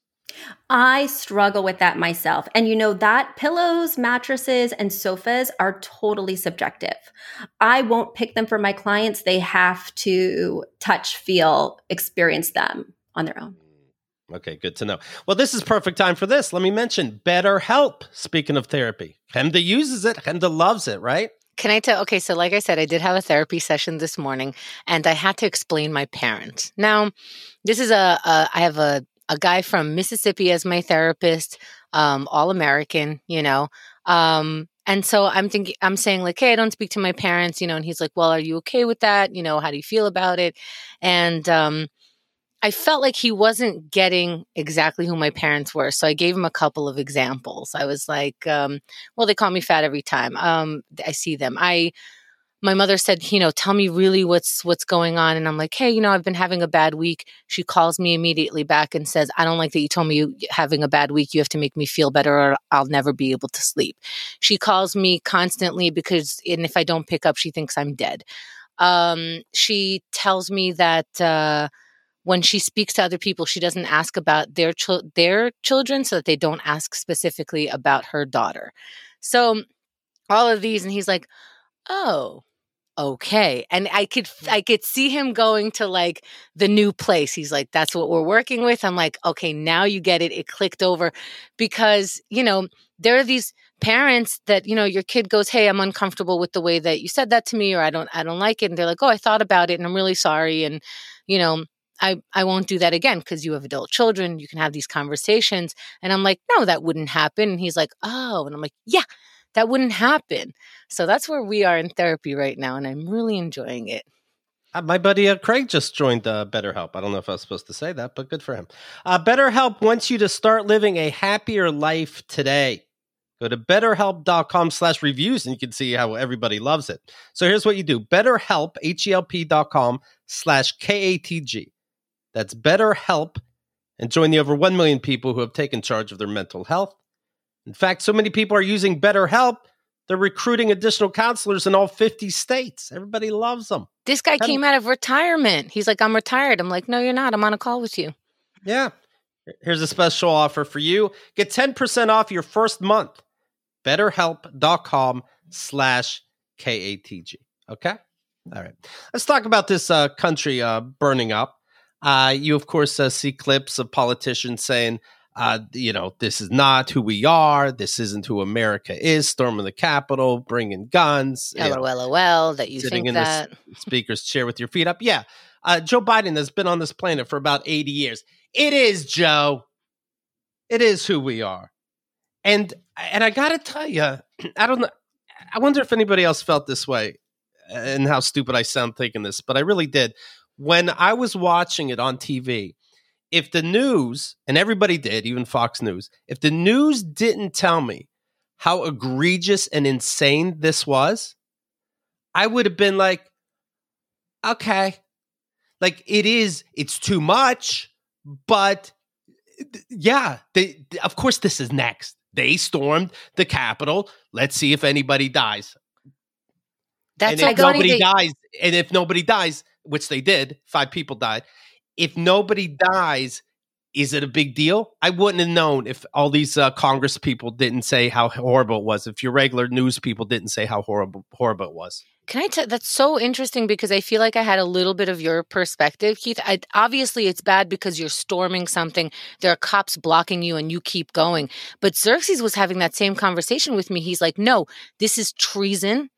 I struggle with that myself. And that pillows, mattresses, and sofas are totally subjective. I won't pick them for my clients. They have to touch, feel, experience them on their own. Okay, good to know. Well, this is perfect time for this. Let me mention BetterHelp. Speaking of therapy, Hemda uses it. Hemda loves it, right? Can I tell? Okay, so like I said, I did have a therapy session this morning, and I had to explain my parents. Now, this is I have a guy from Mississippi as my therapist, all American, and so I'm saying like, hey, I don't speak to my parents, and he's like, well, are you okay with that? How do you feel about it? And I felt like he wasn't getting exactly who my parents were. So I gave him a couple of examples. I was like, well, they call me fat every time I see them. My mother said, tell me really what's going on. And I'm like, hey, I've been having a bad week. She calls me immediately back and says, I don't like that you told me you're having a bad week. You have to make me feel better or I'll never be able to sleep. She calls me constantly and if I don't pick up, she thinks I'm dead. She tells me that when she speaks to other people, she doesn't ask about their children so that they don't ask specifically about her daughter. So all of these, and he's like, oh, okay. And I could see him going to like the new place. He's like, that's what we're working with. I'm like, okay, now you get it. It clicked over because, there are these parents that, your kid goes, hey, I'm uncomfortable with the way that you said that to me, or I don't like it. And they're like, oh, I thought about it and I'm really sorry. And, I won't do that again because you have adult children. You can have these conversations. And I'm like, no, that wouldn't happen. And he's like, oh, and I'm like, yeah, that wouldn't happen. So that's where we are in therapy right now. And I'm really enjoying it. My buddy Craig just joined BetterHelp. I don't know if I was supposed to say that, but good for him. BetterHelp wants you to start living a happier life today. Go to betterhelp.com/reviews and you can see how everybody loves it. So here's what you do. BetterHelp, HELP.com/KATG. That's BetterHelp, and join the over 1 million people who have taken charge of their mental health. In fact, so many people are using BetterHelp, they're recruiting additional counselors in all 50 states. Everybody loves them. This guy came out of retirement. He's like, I'm retired. I'm like, no, you're not. I'm on a call with you. Yeah. Here's a special offer for you. Get 10% off your first month. BetterHelp.com/KATG. Okay? All right. Let's talk about this country burning up. You, of course, see clips of politicians saying, this is not who we are. This isn't who America is. Storming the Capitol, bringing guns. LOL, that you sitting think in that. the speaker's chair with your feet up. Yeah. Joe Biden has been on this planet for about 80 years. It is, Joe. It is who we are. And I got to tell you, I don't know. I wonder if anybody else felt this way and how stupid I sound thinking this, but I really did. When I was watching it on TV, if the news, and everybody did, even Fox News, if the news didn't tell me how egregious and insane this was, I would have been like, okay, like it's too much, but yeah, of course this is next. They stormed the Capitol. Let's see if anybody dies. That's and if nobody dies, and if nobody dies, which they did, 5 people died. If nobody dies, is it a big deal? I wouldn't have known if all these Congress people didn't say how horrible it was. If your regular news people didn't say how horrible it was. Can I tell? That's so interesting because I feel like I had a little bit of your perspective, Keith. Obviously, it's bad because you're storming something. There are cops blocking you and you keep going. But Xerxes was having that same conversation with me. He's like, no, this is treason.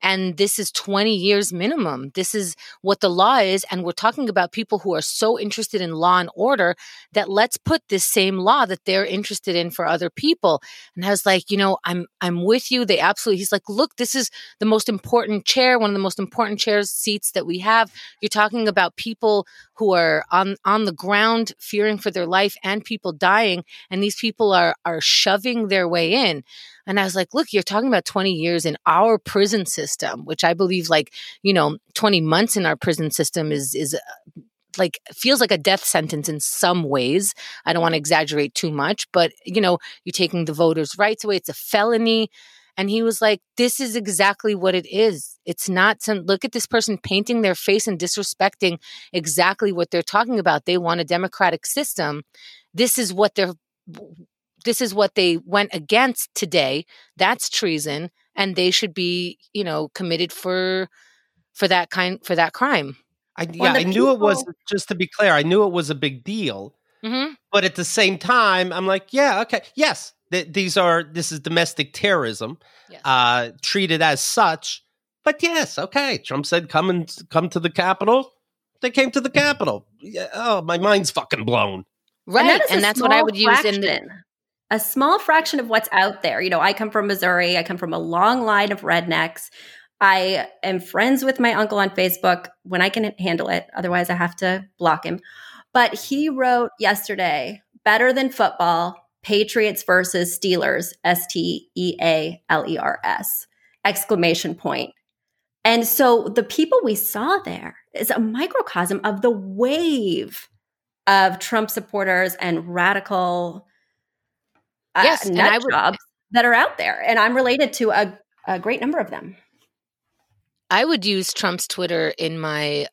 And this is 20 years minimum. This is what the law is. And we're talking about people who are so interested in law and order that let's put this same law that they're interested in for other people. And I was like, I'm with you. He's like, look, this is the most important chair, one of the most important seats that we have. You're talking about people who are on the ground fearing for their life and people dying. And these people are shoving their way in. And I was like, look, you're talking about 20 years in our prison system, which I believe 20 months in our prison system is feels like a death sentence in some ways. I don't want to exaggerate too much, but you're taking the voters' rights away. It's a felony. And he was like, this is exactly what it is. It's not look at this person painting their face and disrespecting exactly what they're talking about. They want a democratic system. This is what they went against today. That's treason. And they should be, committed for that crime. I knew it was, just to be clear, I knew it was a big deal. Mm-hmm. But at the same time, I'm like, yeah, okay. Yes, this is domestic terrorism, yes. Treated as such. But yes, okay. Trump said, come to the Capitol. They came to the Capitol. Yeah, oh, my mind's fucking blown. Right. And that's what I would use a small fraction of what's out there. I come from Missouri. I come from a long line of rednecks. I am friends with my uncle on Facebook when I can handle it. Otherwise, I have to block him. But he wrote yesterday, better than football, Patriots versus Steelers, STEALERS, exclamation point. And so the people we saw there is a microcosm of the wave of Trump supporters and radical nut jobs that are out there. And I'm related to a great number of them. I would use Trump's Twitter in my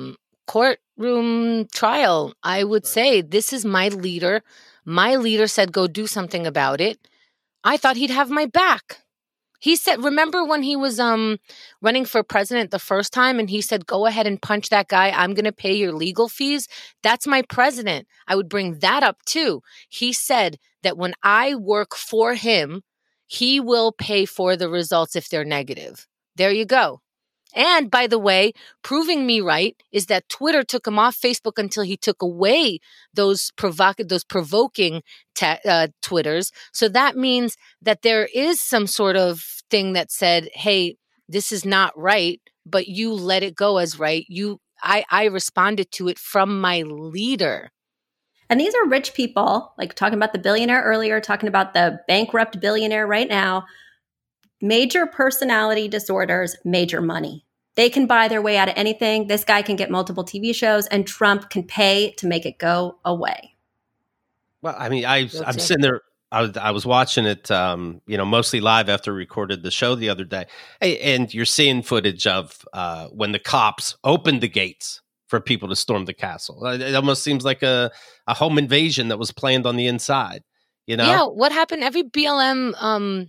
courtroom trial. I would say, this is my leader. My leader said, go do something about it. I thought he'd have my back. He said, remember when he was running for president the first time and he said, go ahead and punch that guy. I'm going to pay your legal fees. That's my president. I would bring that up too. He said that when I work for him, he will pay for the results if they're negative. There you go. And by the way, proving me right is that Twitter took him off Facebook until he took away those provoking Twitters. So that means that there is some sort of thing that said, hey, this is not right, but you let it go as right. I responded to it from my leader. And these are rich people, like talking about the billionaire earlier, talking about the bankrupt billionaire right now. Major personality disorders, major money. They can buy their way out of anything. This guy can get multiple TV shows, and Trump can pay to make it go away. Well, I mean, I'm sitting there. I was watching it, mostly live after we recorded the show the other day. And you're seeing footage of when the cops opened the gates for people to storm the castle. It almost seems like a home invasion that was planned on the inside. Yeah, what happened? Every BLM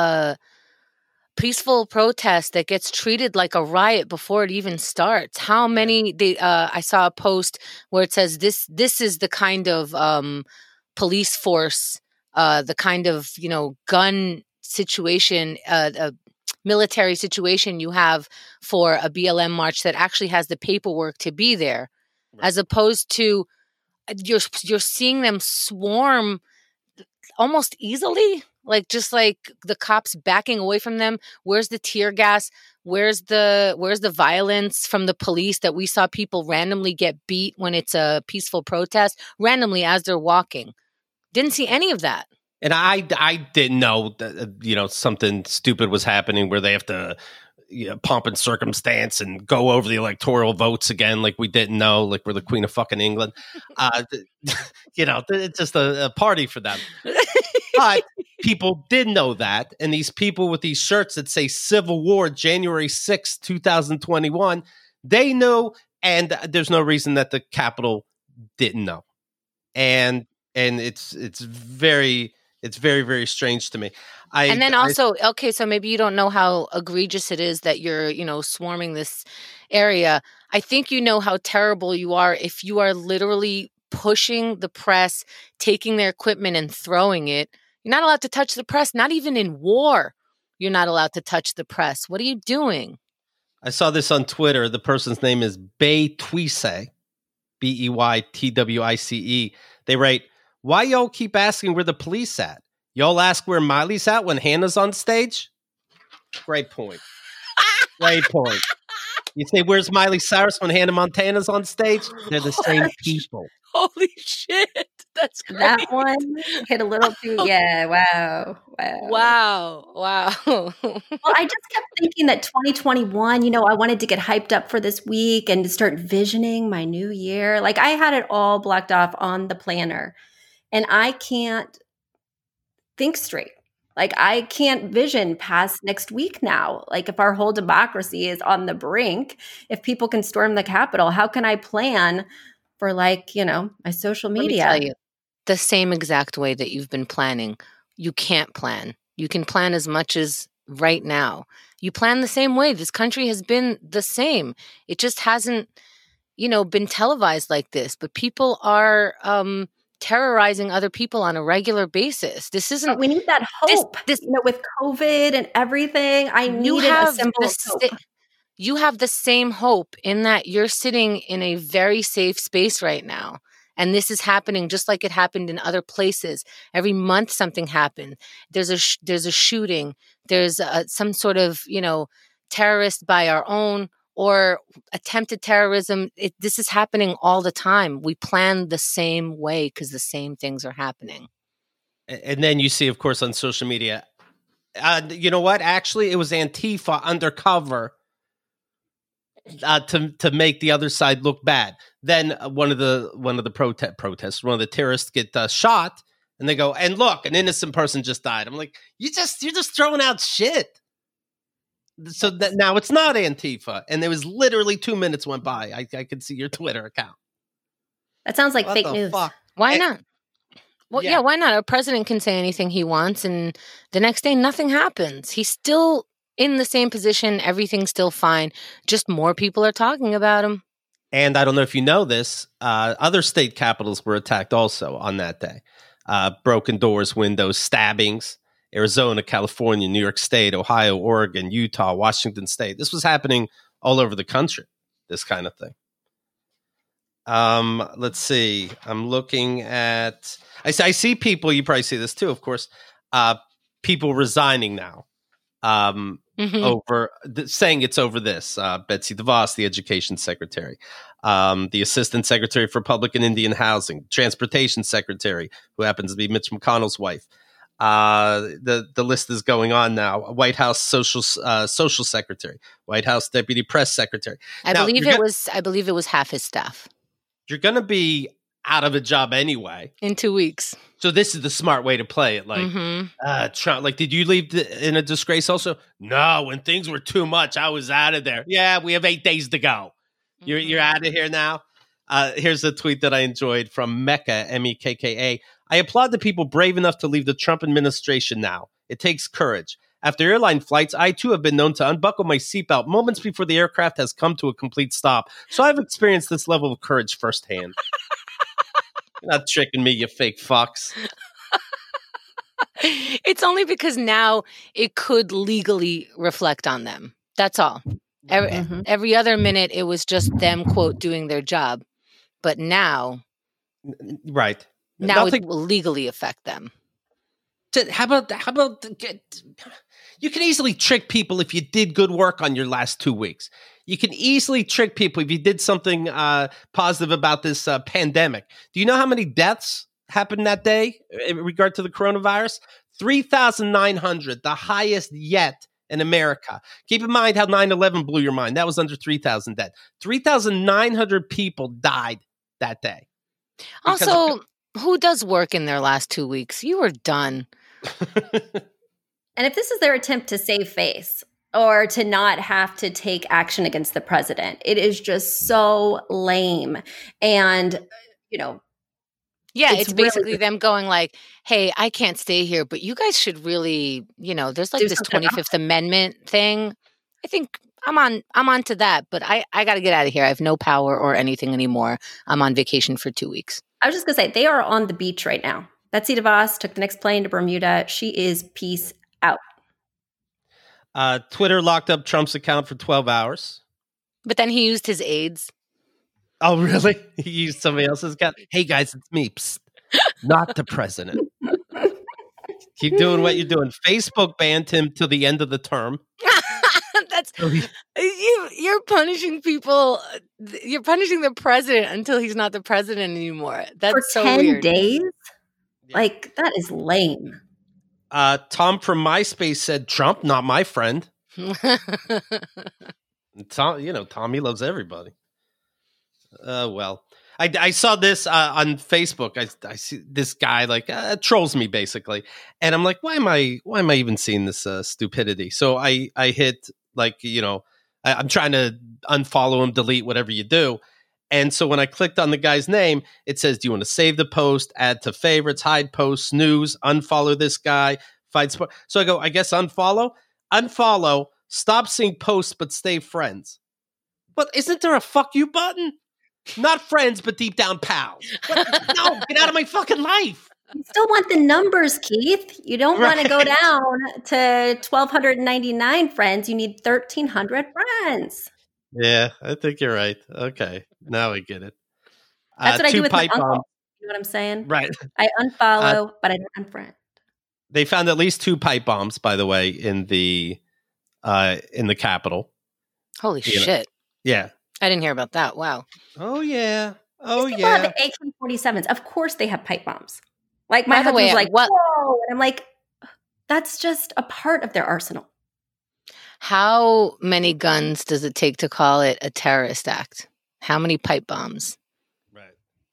peaceful protest that gets treated like a riot before it even starts. How many? I saw a post where it says this is the kind of police force, the kind of gun situation, military situation you have for a BLM march that actually has the paperwork to be there, right. As opposed to you're seeing them swarm almost easily. Just like the cops backing away from them. Where's the tear gas? Where's the violence from the police that we saw people randomly get beat when it's a peaceful protest, randomly as they're walking? Didn't see any of that. And I didn't know that, something stupid was happening where they have to pomp and circumstance and go over the electoral votes again, like we didn't know, like we're the Queen of fucking England. It's just a party for them. But people did know that. And these people with these shirts that say Civil War, January 6th, 2021, they knew. And there's no reason that the Capitol didn't know. And it's very, very strange to me. So maybe you don't know how egregious it is that you're, swarming this area. I think you know how terrible you are if you are literally pushing the press, taking their equipment and throwing it. You're not allowed to touch the press, not even in war. You're not allowed to touch the press. What are you doing? I saw this on Twitter. The person's name is Beytwice, Beytwice. They write, why y'all keep asking where the police at? Y'all ask where Miley's at when Hannah's on stage? Great point. Great point. You say, where's Miley Cyrus when Hannah Montana's on stage? They're the same people. Holy shit. That's great. That one hit a little too, yeah, wow. Wow. Well, I just kept thinking that 2021, I wanted to get hyped up for this week and to start visioning my new year. Like I had it all blocked off on the planner and I can't think straight. Like I can't vision past next week now. Like if our whole democracy is on the brink, if people can storm the Capitol, how can I plan for my social media? Let me tell you, the same exact way that you've been planning, you can't plan. You can plan as much as right now. You plan the same way. This country has been the same. It just hasn't, been televised like this. But people are terrorizing other people on a regular basis. This isn't. But we need that hope. This with COVID and everything, I needed a symbol of hope. You have the same hope in that you're sitting in a very safe space right now. And this is happening just like it happened in other places. Every month something happened. There's a shooting. There's some sort of, terrorist by our own or attempted terrorism. This is happening all the time. We plan the same way because the same things are happening. And then you see, of course, on social media, you know what? Actually, it was Antifa undercover to make the other side look bad. Then one of the protests, one of the terrorists get shot, and they go, and look, an innocent person just died. I'm like, you're just throwing out shit. So that now it's not Antifa, and there was literally 2 minutes went by. I could see your Twitter account. That sounds like fake news. Fuck? Why not? Well, yeah, why not? A president can say anything he wants, and the next day nothing happens. He's still in the same position, everything's still fine. Just more people are talking about him. And I don't know if you know this, other state capitals were attacked also on that day. Broken doors, windows, stabbings. Arizona, California, New York State, Ohio, Oregon, Utah, Washington State. This was happening all over the country, this kind of thing. Let's see. I'm looking at... I see people, you probably see this too, of course, people resigning now. Over saying it's over this. Betsy DeVos, the education secretary, the assistant secretary for Public and Indian Housing, transportation secretary, who happens to be Mitch McConnell's wife. The list is going on now. White House social secretary, White House deputy press secretary. I believe it was half his staff. You're going to be out of a job anyway in 2 weeks. So this is the smart way to play it. Like, Trump, like, did you leave in a disgrace also? No, when things were too much, I was out of there. Yeah, we have 8 days to go. You're out of here now. Here's a tweet that I enjoyed from Mecca, Mekka. I applaud the people brave enough to leave the Trump administration now. It takes courage. After airline flights, I too have been known to unbuckle my seatbelt moments before the aircraft has come to a complete stop. So I've experienced this level of courage firsthand. You're not tricking me, you fake fucks. It's only because now it could legally reflect on them. That's all. Every other minute, it was just them, quote, doing their job. But now... Right. Now it will legally affect them. How about you can easily trick people if you did good work on your last 2 weeks. You can easily trick people if you did something positive about this pandemic. Do you know how many deaths happened that day in regard to the coronavirus? 3,900, the highest yet in America. Keep in mind how 9/11 blew your mind. That was under 3,000 dead. 3,900 people died that day. Also, who does work in their last 2 weeks? You were done. And if this is their attempt to save face or to not have to take action against the president, it is just so lame. And, yeah, it's basically really them going like, hey, I can't stay here, but you guys should really, there's like this 25th Amendment thing. I think I'm on to that, but I got to get out of here. I have no power or anything anymore. I'm on vacation for 2 weeks. I was just going to say, they are on the beach right now. Betsy DeVos took the next plane to Bermuda. She is peace out. Twitter locked up Trump's account for 12 hours. But then he used his aides. Oh, really? He used somebody else's account? Hey, guys, it's me. Psst. Not the president. Keep doing what you're doing. Facebook banned him till the end of the term. That's you're punishing people. You're punishing the president until he's not the president anymore. That's for so 10 weird. days? Like, that is lame. Tom from MySpace said, Trump, not my friend. Tom, Tommy loves everybody. Well, I saw this on Facebook. I see this guy trolls me basically, and I'm like, why am I even seeing this stupidity? So I hit I'm trying to unfollow him, delete whatever you do. And so when I clicked on the guy's name, it says, do you want to save the post, add to favorites, hide posts, snooze, unfollow this guy, find support? So I go, I guess unfollow, stop seeing posts, but stay friends. But isn't there a fuck you button? Not friends, but deep down pals. No, get out of my fucking life. You still want the numbers, Keith. You don't want to go down to 1,299 friends. You need 1,300 friends. Yeah, I think you're right. Okay, now I get it. That's what I do with my uncle. You know what I'm saying? Right. I unfollow, but I don't unfriend. They found at least 2 pipe bombs, by the way, in the Capitol. Holy shit! Yeah, I didn't hear about that. Wow. Oh yeah. These people have AK-47s. Of course, they have pipe bombs. Like my husband's like, what? Whoa, and I'm like, that's just a part of their arsenal. How many guns does it take to call it a terrorist act? How many pipe bombs? Right.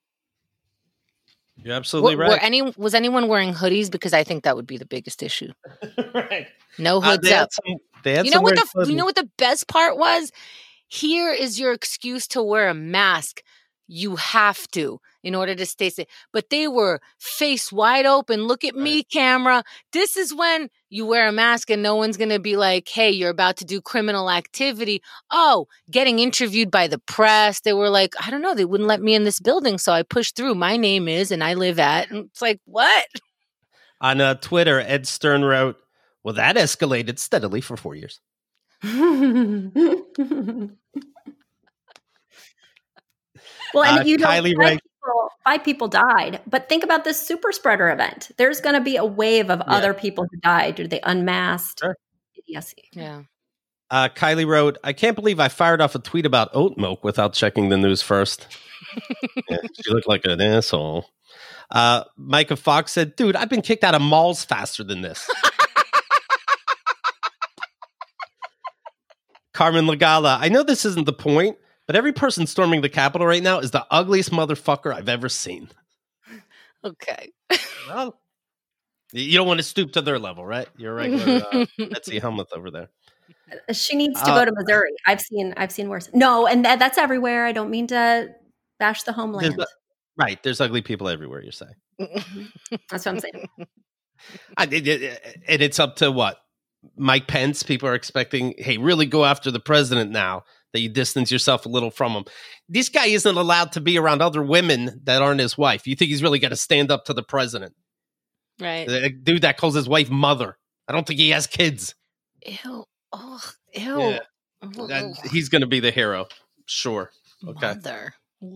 You're absolutely right. Was anyone wearing hoodies? Because I think that would be the biggest issue. Right. No hoods up. You know what the best part was? Here is your excuse to wear a mask. You have to in order to stay safe. But they were face wide open. Look at me, camera. This is when you wear a mask and no one's going to be like, hey, you're about to do criminal activity. Oh, getting interviewed by the press. They were like, I don't know. They wouldn't let me in this building. So I pushed through. My name is and I live at. And it's like, what? On Twitter, Ed Stern wrote, well, that escalated steadily for 4 years. Well, and five people died. But think about this super spreader event. There's going to be a wave of other people who died due to the unmasked. Sure. Yes. Yeah. Kylie wrote, I can't believe I fired off a tweet about oat milk without checking the news first. She looked like an asshole. Micah Fox said, dude, I've been kicked out of malls faster than this. Carmen Lagala, I know this isn't the point, but every person storming the Capitol right now is the ugliest motherfucker I've ever seen. Okay. Well, you don't want to stoop to their level, right? You're a regular Betsy Helmuth over there. She needs to go to Missouri. I've seen worse. No, and that's everywhere. I don't mean to bash the homeland. There's ugly people everywhere, you're saying. That's what I'm saying. And it's up to what? Mike Pence, people are expecting, hey, really go after the president now that you distance yourself a little from him. This guy isn't allowed to be around other women that aren't his wife. You think he's really got to stand up to the president? Right. The dude that calls his wife mother. I don't think he has kids. Ew. Oh, ew. Yeah. He's going to be the hero. Sure. Okay. Mother.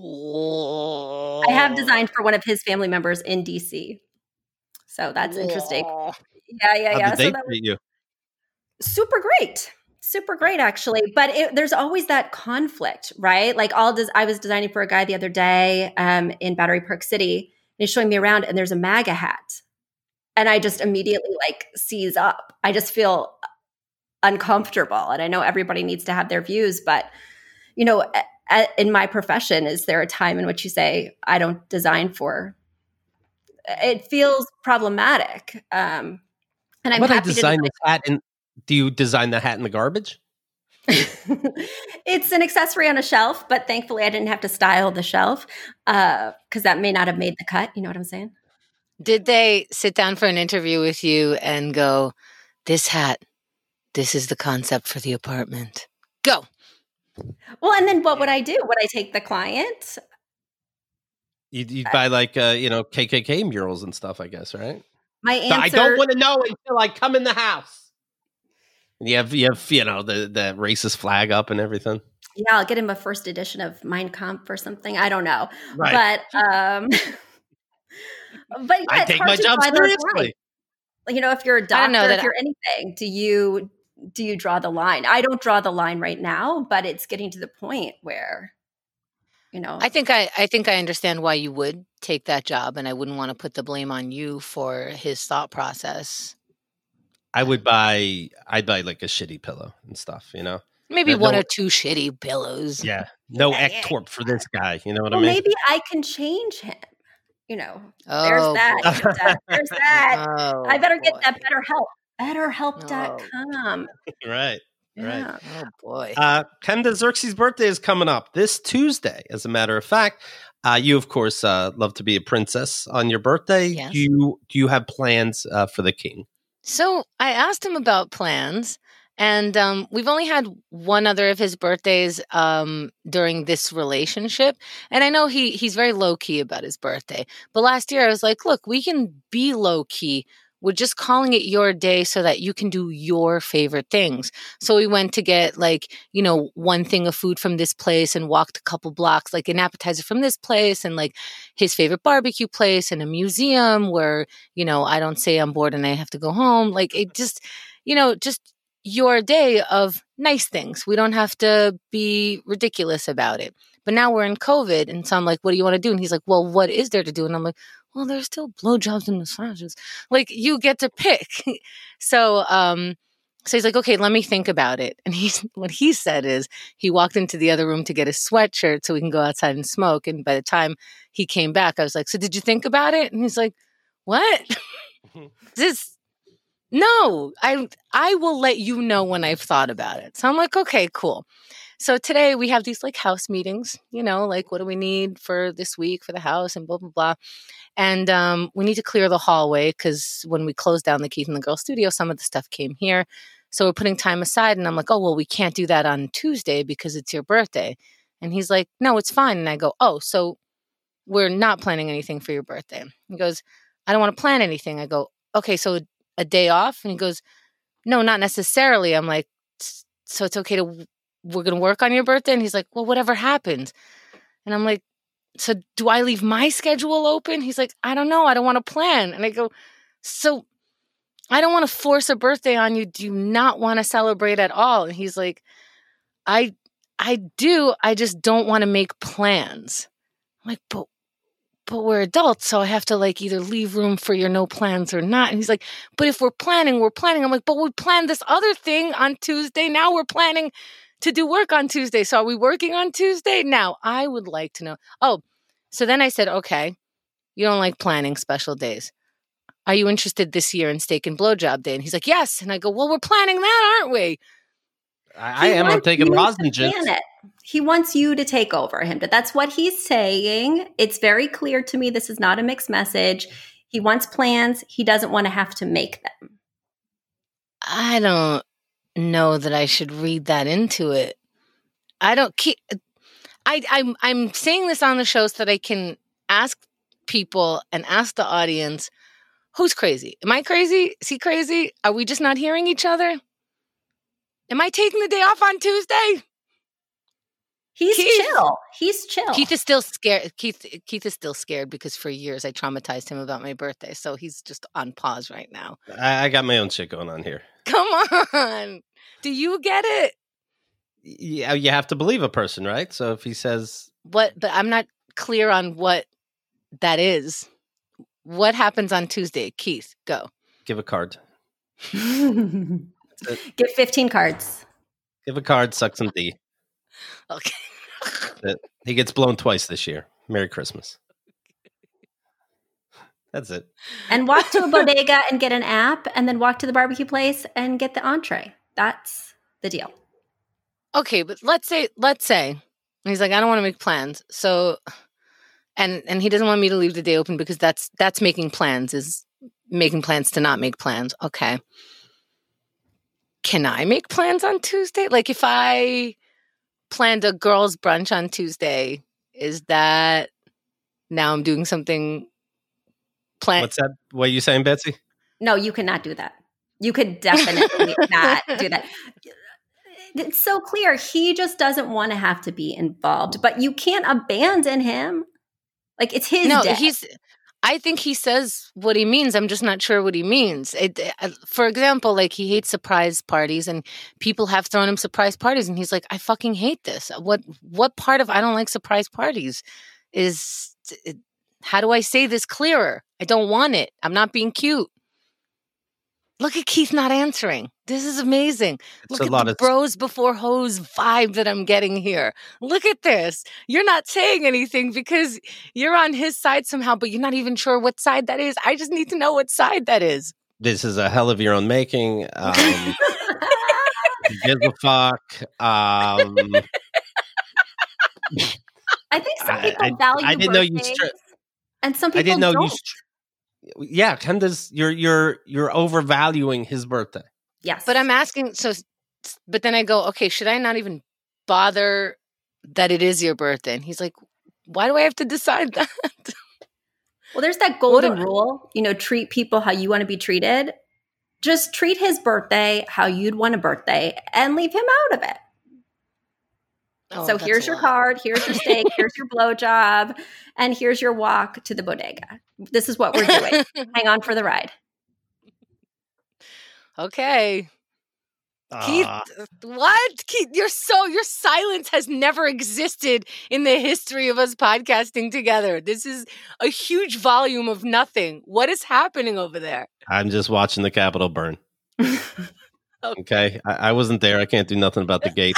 I have designed for one of his family members in DC. So that's interesting. Yeah. How did they treat you? Super great actually, but there's always that conflict, right? Like I was designing for a guy the other day in Battery Park City, and he's showing me around, and there's a MAGA hat, and I just immediately seize up. I just feel uncomfortable, and I know everybody needs to have their views, but in my profession, is there a time in which you say I don't design for? It feels problematic, and I'm happy to design this hat and. Do you design the hat in the garbage? It's an accessory on a shelf, but thankfully I didn't have to style the shelf because that may not have made the cut. You know what I'm saying? Did they sit down for an interview with you and go, this hat, this is the concept for the apartment. Go. Well, and then what would I do? Would I take the client? You'd buy KKK murals and stuff, I guess, right? My answer. I don't want to know until I come in the house. You have the racist flag up and everything. Yeah, I'll get him a first edition of Mein Kampf or something. I don't know. Right. But but yeah, I it's take hard my to job draw those lines. seriously. If you're a I don't know doctor, that if you're anything, do you draw the line? I don't draw the line right now, but it's getting to the point where, I think I understand why you would take that job, and I wouldn't want to put the blame on you for his thought process. I'd buy like a shitty pillow and stuff, Maybe No- one no- or two shitty pillows. Yeah. No Yeah, Ectorp for this guy. You know what well, I mean? maybe I can change him. There's Oh, that. boy. There's that. Oh, I better get boy. that BetterHelp. BetterHelp.com. Right. Yeah. Oh boy. Chemda Xerxes' birthday is coming up this Tuesday. As a matter of fact, you of course love to be a princess on your birthday. Yes. Do you have plans for the king? So I asked him about plans, and we've only had one other of his birthdays during this relationship. And I know he's very low key about his birthday. But last year I was like, look, we can be low key. We're just calling it your day so that you can do your favorite things. So we went to get one thing of food from this place and walked a couple blocks, like an appetizer from this place and like his favorite barbecue place and a museum where, I don't say I'm bored and I have to go home. Like it just, just your day of nice things. We don't have to be ridiculous about it. But now we're in COVID. And so I'm like, what do you want to do? And he's like, well, what is there to do? And I'm like, well, there's still blowjobs and massages. Like you get to pick. So he's like, okay, let me think about it. And what he said is he walked into the other room to get a sweatshirt so we can go outside and smoke. And by the time he came back, I was like, so did you think about it? And he's like, what? No, I will let you know when I've thought about it. So I'm like, okay, cool. So today we have these like house meetings, like what do we need for this week for the house and blah, blah, blah. And we need to clear the hallway because when we closed down the Keith and the Girl studio, some of the stuff came here. So we're putting time aside. And I'm like, oh, well, we can't do that on Tuesday because it's your birthday. And he's like, no, it's fine. And I go, oh, so we're not planning anything for your birthday. He goes, I don't want to plan anything. I go, okay, so a day off? And he goes, no, not necessarily. I'm like, so it's okay we're going to work on your birthday? And he's like, well, whatever happens. And I'm like, so do I leave my schedule open? He's like, I don't know. I don't want to plan. And I go, so I don't want to force a birthday on you. Do you not want to celebrate at all? And he's like, I do. I just don't want to make plans. I'm like, but we're adults, so I have to like either leave room for your no plans or not. And he's like, but if we're planning, we're planning. I'm like, but we planned this other thing on Tuesday. Now we're planning to do work on Tuesday. So are we working on Tuesday? Now, I would like to know. Oh, so then I said, okay, you don't like planning special days. Are you interested this year in steak and blowjob day? And he's like, yes. And I go, well, we're planning that, aren't we? I am. I'm taking lozenges. He wants you to take over him. That's what he's saying. It's very clear to me. This is not a mixed message. He wants plans. He doesn't want to have to make them. I don't know that I should read that into it. I'm saying this on the show so that I can ask people and ask the audience, who's crazy? Am I crazy? Is he crazy? Are we just not hearing each other? Am I taking the day off on Tuesday? He's chill. He's chill. Keith is still scared. Keith is still scared because for years I traumatized him about my birthday. So he's just on pause right now. I got my own shit going on here. Come on. Do you get it? Yeah, you have to believe a person, right? So if he says but I'm not clear on what that is. What happens on Tuesday? Keith, go. Give a card. Give 15 cards. Give a card, suck some D. Okay. He gets blown twice this year. Merry Christmas. That's it. And walk to a bodega and get an app, and then walk to the barbecue place and get the entree. That's the deal. Okay, but let's say he's like, I don't want to make plans. So, and he doesn't want me to leave the day open because that's making plans, is making plans to not make plans. Okay. Can I make plans on Tuesday? Like if I planned a girls' brunch on Tuesday, is that now I'm doing something planned? What's that? What are you saying, Betsy? No, you cannot do that. You could definitely not do that. It's so clear. He just doesn't want to have to be involved, but you can't abandon him. Like, it's his day. I think he says what he means. I'm just not sure what he means. For example, like, he hates surprise parties, and people have thrown him surprise parties, and he's like, I fucking hate this. What part of I don't like surprise parties is, how do I say this clearer? I don't want it. I'm not being cute. Look at Keith not answering. This is amazing. Look at the bros before hoes vibe that I'm getting here. Look at this. You're not saying anything because you're on his side somehow, but you're not even sure what side that is. I just need to know what side that is. This is a hell of your own making. Gives a fuck. I think some people value I didn't birthdays, know you and some people don't. Yeah, Candace, you're overvaluing his birthday. Yes. But I'm asking, but then I go, okay, should I not even bother that it is your birthday? And he's like, why do I have to decide that? Well, there's that golden rule, treat people how you want to be treated. Just treat his birthday how you'd want a birthday and leave him out of it. Oh, so here's your card, here's your steak, here's your blowjob, and here's your walk to the bodega. This is what we're doing. Hang on for the ride. Okay. Keith, what? Keith, your silence has never existed in the history of us podcasting together. This is a huge volume of nothing. What is happening over there? I'm just watching the Capitol burn. Okay. I wasn't there. I can't do nothing about the gates.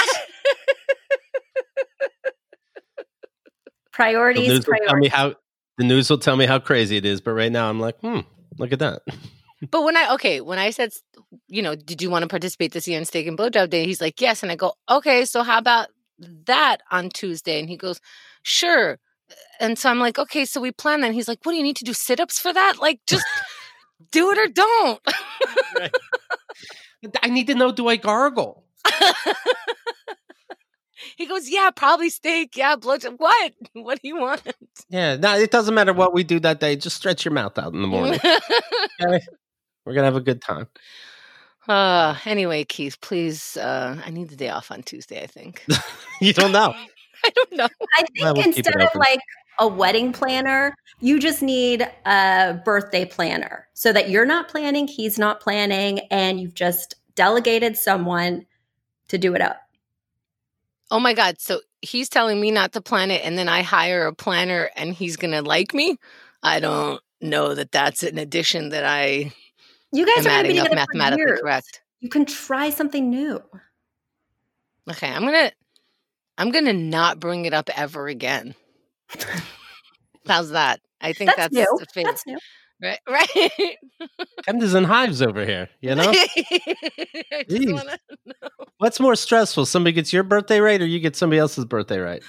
Priorities. The news will tell me how crazy it is, but right now I'm like, look at that. But when I said, did you want to participate this year in Steak and Blowjob Day? He's like, yes. And I go, okay, so how about that on Tuesday? And he goes, sure. And so I'm like, okay, so we plan that. And he's like, what do you need to do? Sit-ups for that? Like, just do it or don't. Right. I need to know, do I gargle? He goes, yeah, probably steak. Yeah, blowjob. What? What do you want? Yeah, no, it doesn't matter what we do that day. Just stretch your mouth out in the morning. Okay? We're going to have a good time. Anyway, Keith, please, I need the day off on Tuesday, I think. You don't know. I don't know. I think instead of like a wedding planner, you just need a birthday planner so that you're not planning, he's not planning, and you've just delegated someone to do it up. Oh my God. So he's telling me not to plan it, and then I hire a planner and he's going to like me? I don't know that that's an addition that you guys are adding up together mathematically for years. Correct. You can try something new. Okay, I'm gonna not bring it up ever again. How's that? I think that's new. The thing. That's new. Right. Candace in hives over here, I just wanna know. What's more stressful? Somebody gets your birthday right or you get somebody else's birthday right?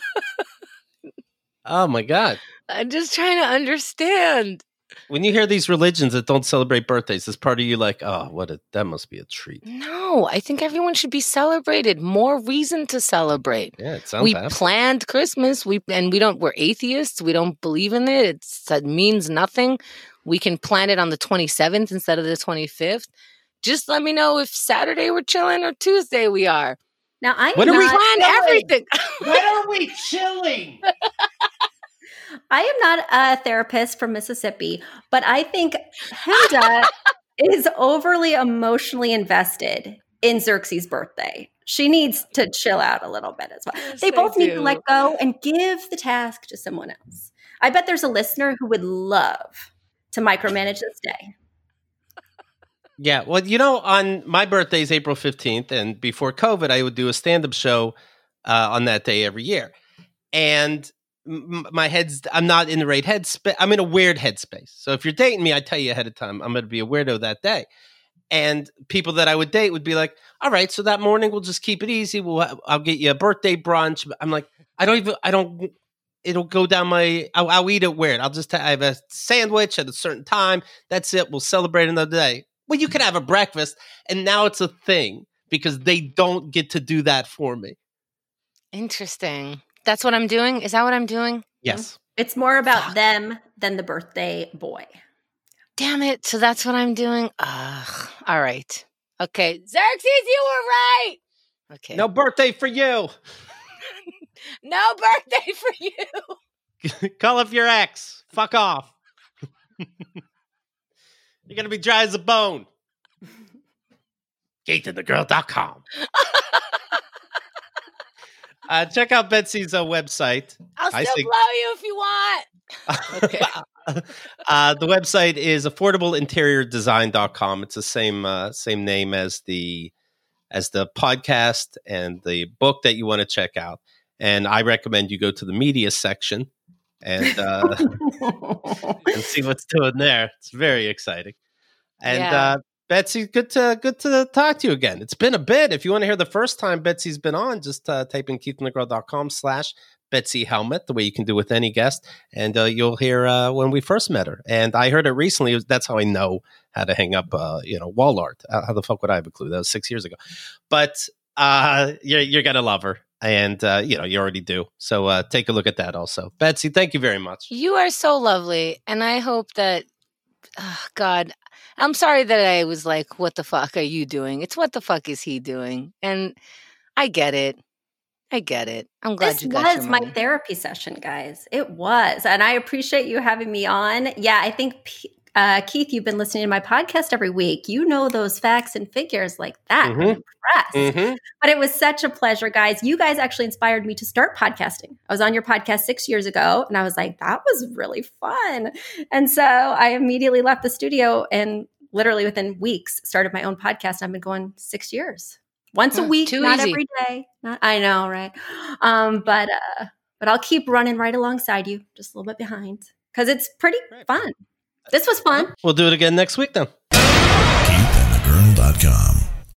Oh my God. I'm just trying to understand. When you hear these religions that don't celebrate birthdays, is part of you like, that must be a treat? No, I think everyone should be celebrated. More reason to celebrate. Yeah, it sounds We bad. planned Christmas. We're atheists. We don't believe in it. It means nothing. We can plan it on the 27th instead of the 25th. Just let me know if Saturday we're chilling or Tuesday we are. Now I plan everything. When are we chilling? I am not a therapist from Mississippi, but I think Henda is overly emotionally invested in Xerxes' birthday. She needs to chill out a little bit as well. Yes, they both I need to do. let go and give the task to someone else. I bet there's a listener who would love to micromanage this day. Yeah, well, on my birthday is April 15th, and before COVID, I would do a stand-up show on that day every year. And I'm not in the right headspace. I'm in a weird headspace. So if you're dating me, I tell you ahead of time, I'm going to be a weirdo that day. And people that I would date would be like, all right, so that morning we'll just keep it easy. I'll get you a birthday brunch. I'm like, it'll go down I'll eat it weird. I have a sandwich at a certain time. That's it. We'll celebrate another day. Well, you can have a breakfast. And now it's a thing because they don't get to do that for me. Interesting. That's what I'm doing? Is that what I'm doing? Yes. It's more about them than the birthday boy. Damn it. So that's what I'm doing? Ugh. All right. Okay. Xerxes, you were right. Okay. No birthday for you. No birthday for you. Call up your ex. Fuck off. You're going to be dry as a bone. GateToTheGirl.com. Check out Betsy's website. I'll still blow you if you want. Okay. The website is affordableinteriordesign.com. It's the same name as the podcast and the book that you want to check out. And I recommend you go to the media section and and see what's doing there. It's very exciting. And Betsy, good to talk to you again. It's been a bit. If you want to hear the first time Betsy's been on, just type in keithandthegirl.com/Betsy Helmet, the way you can do with any guest, and you'll hear when we first met her. And I heard it recently. That's how I know how to hang up, wall art. How the fuck would I have a clue? That was 6 years ago. But you're gonna love her. And, you already do. So take a look at that also. Betsy, thank you very much. You are so lovely. And I hope that, God, I'm sorry that I was like, what the fuck are you doing? It's what the fuck is he doing? And I get it. I'm glad you got This was my therapy session, guys. It was. And I appreciate you having me on. Yeah, I think, Keith, you've been listening to my podcast every week. You know those facts and figures like that. Mm-hmm. I'm impressed. Mm-hmm. But it was such a pleasure, guys. You guys actually inspired me to start podcasting. I was on your podcast 6 years ago, and I was like, that was really fun. And so I immediately left the studio and literally within weeks started my own podcast. I've been going 6 years. Once a week, not easy. Every day. I know, right? But I'll keep running right alongside you, just a little bit behind, because it's pretty fun. This was fun. We'll do it again next week then. KeithAndTheGirl.com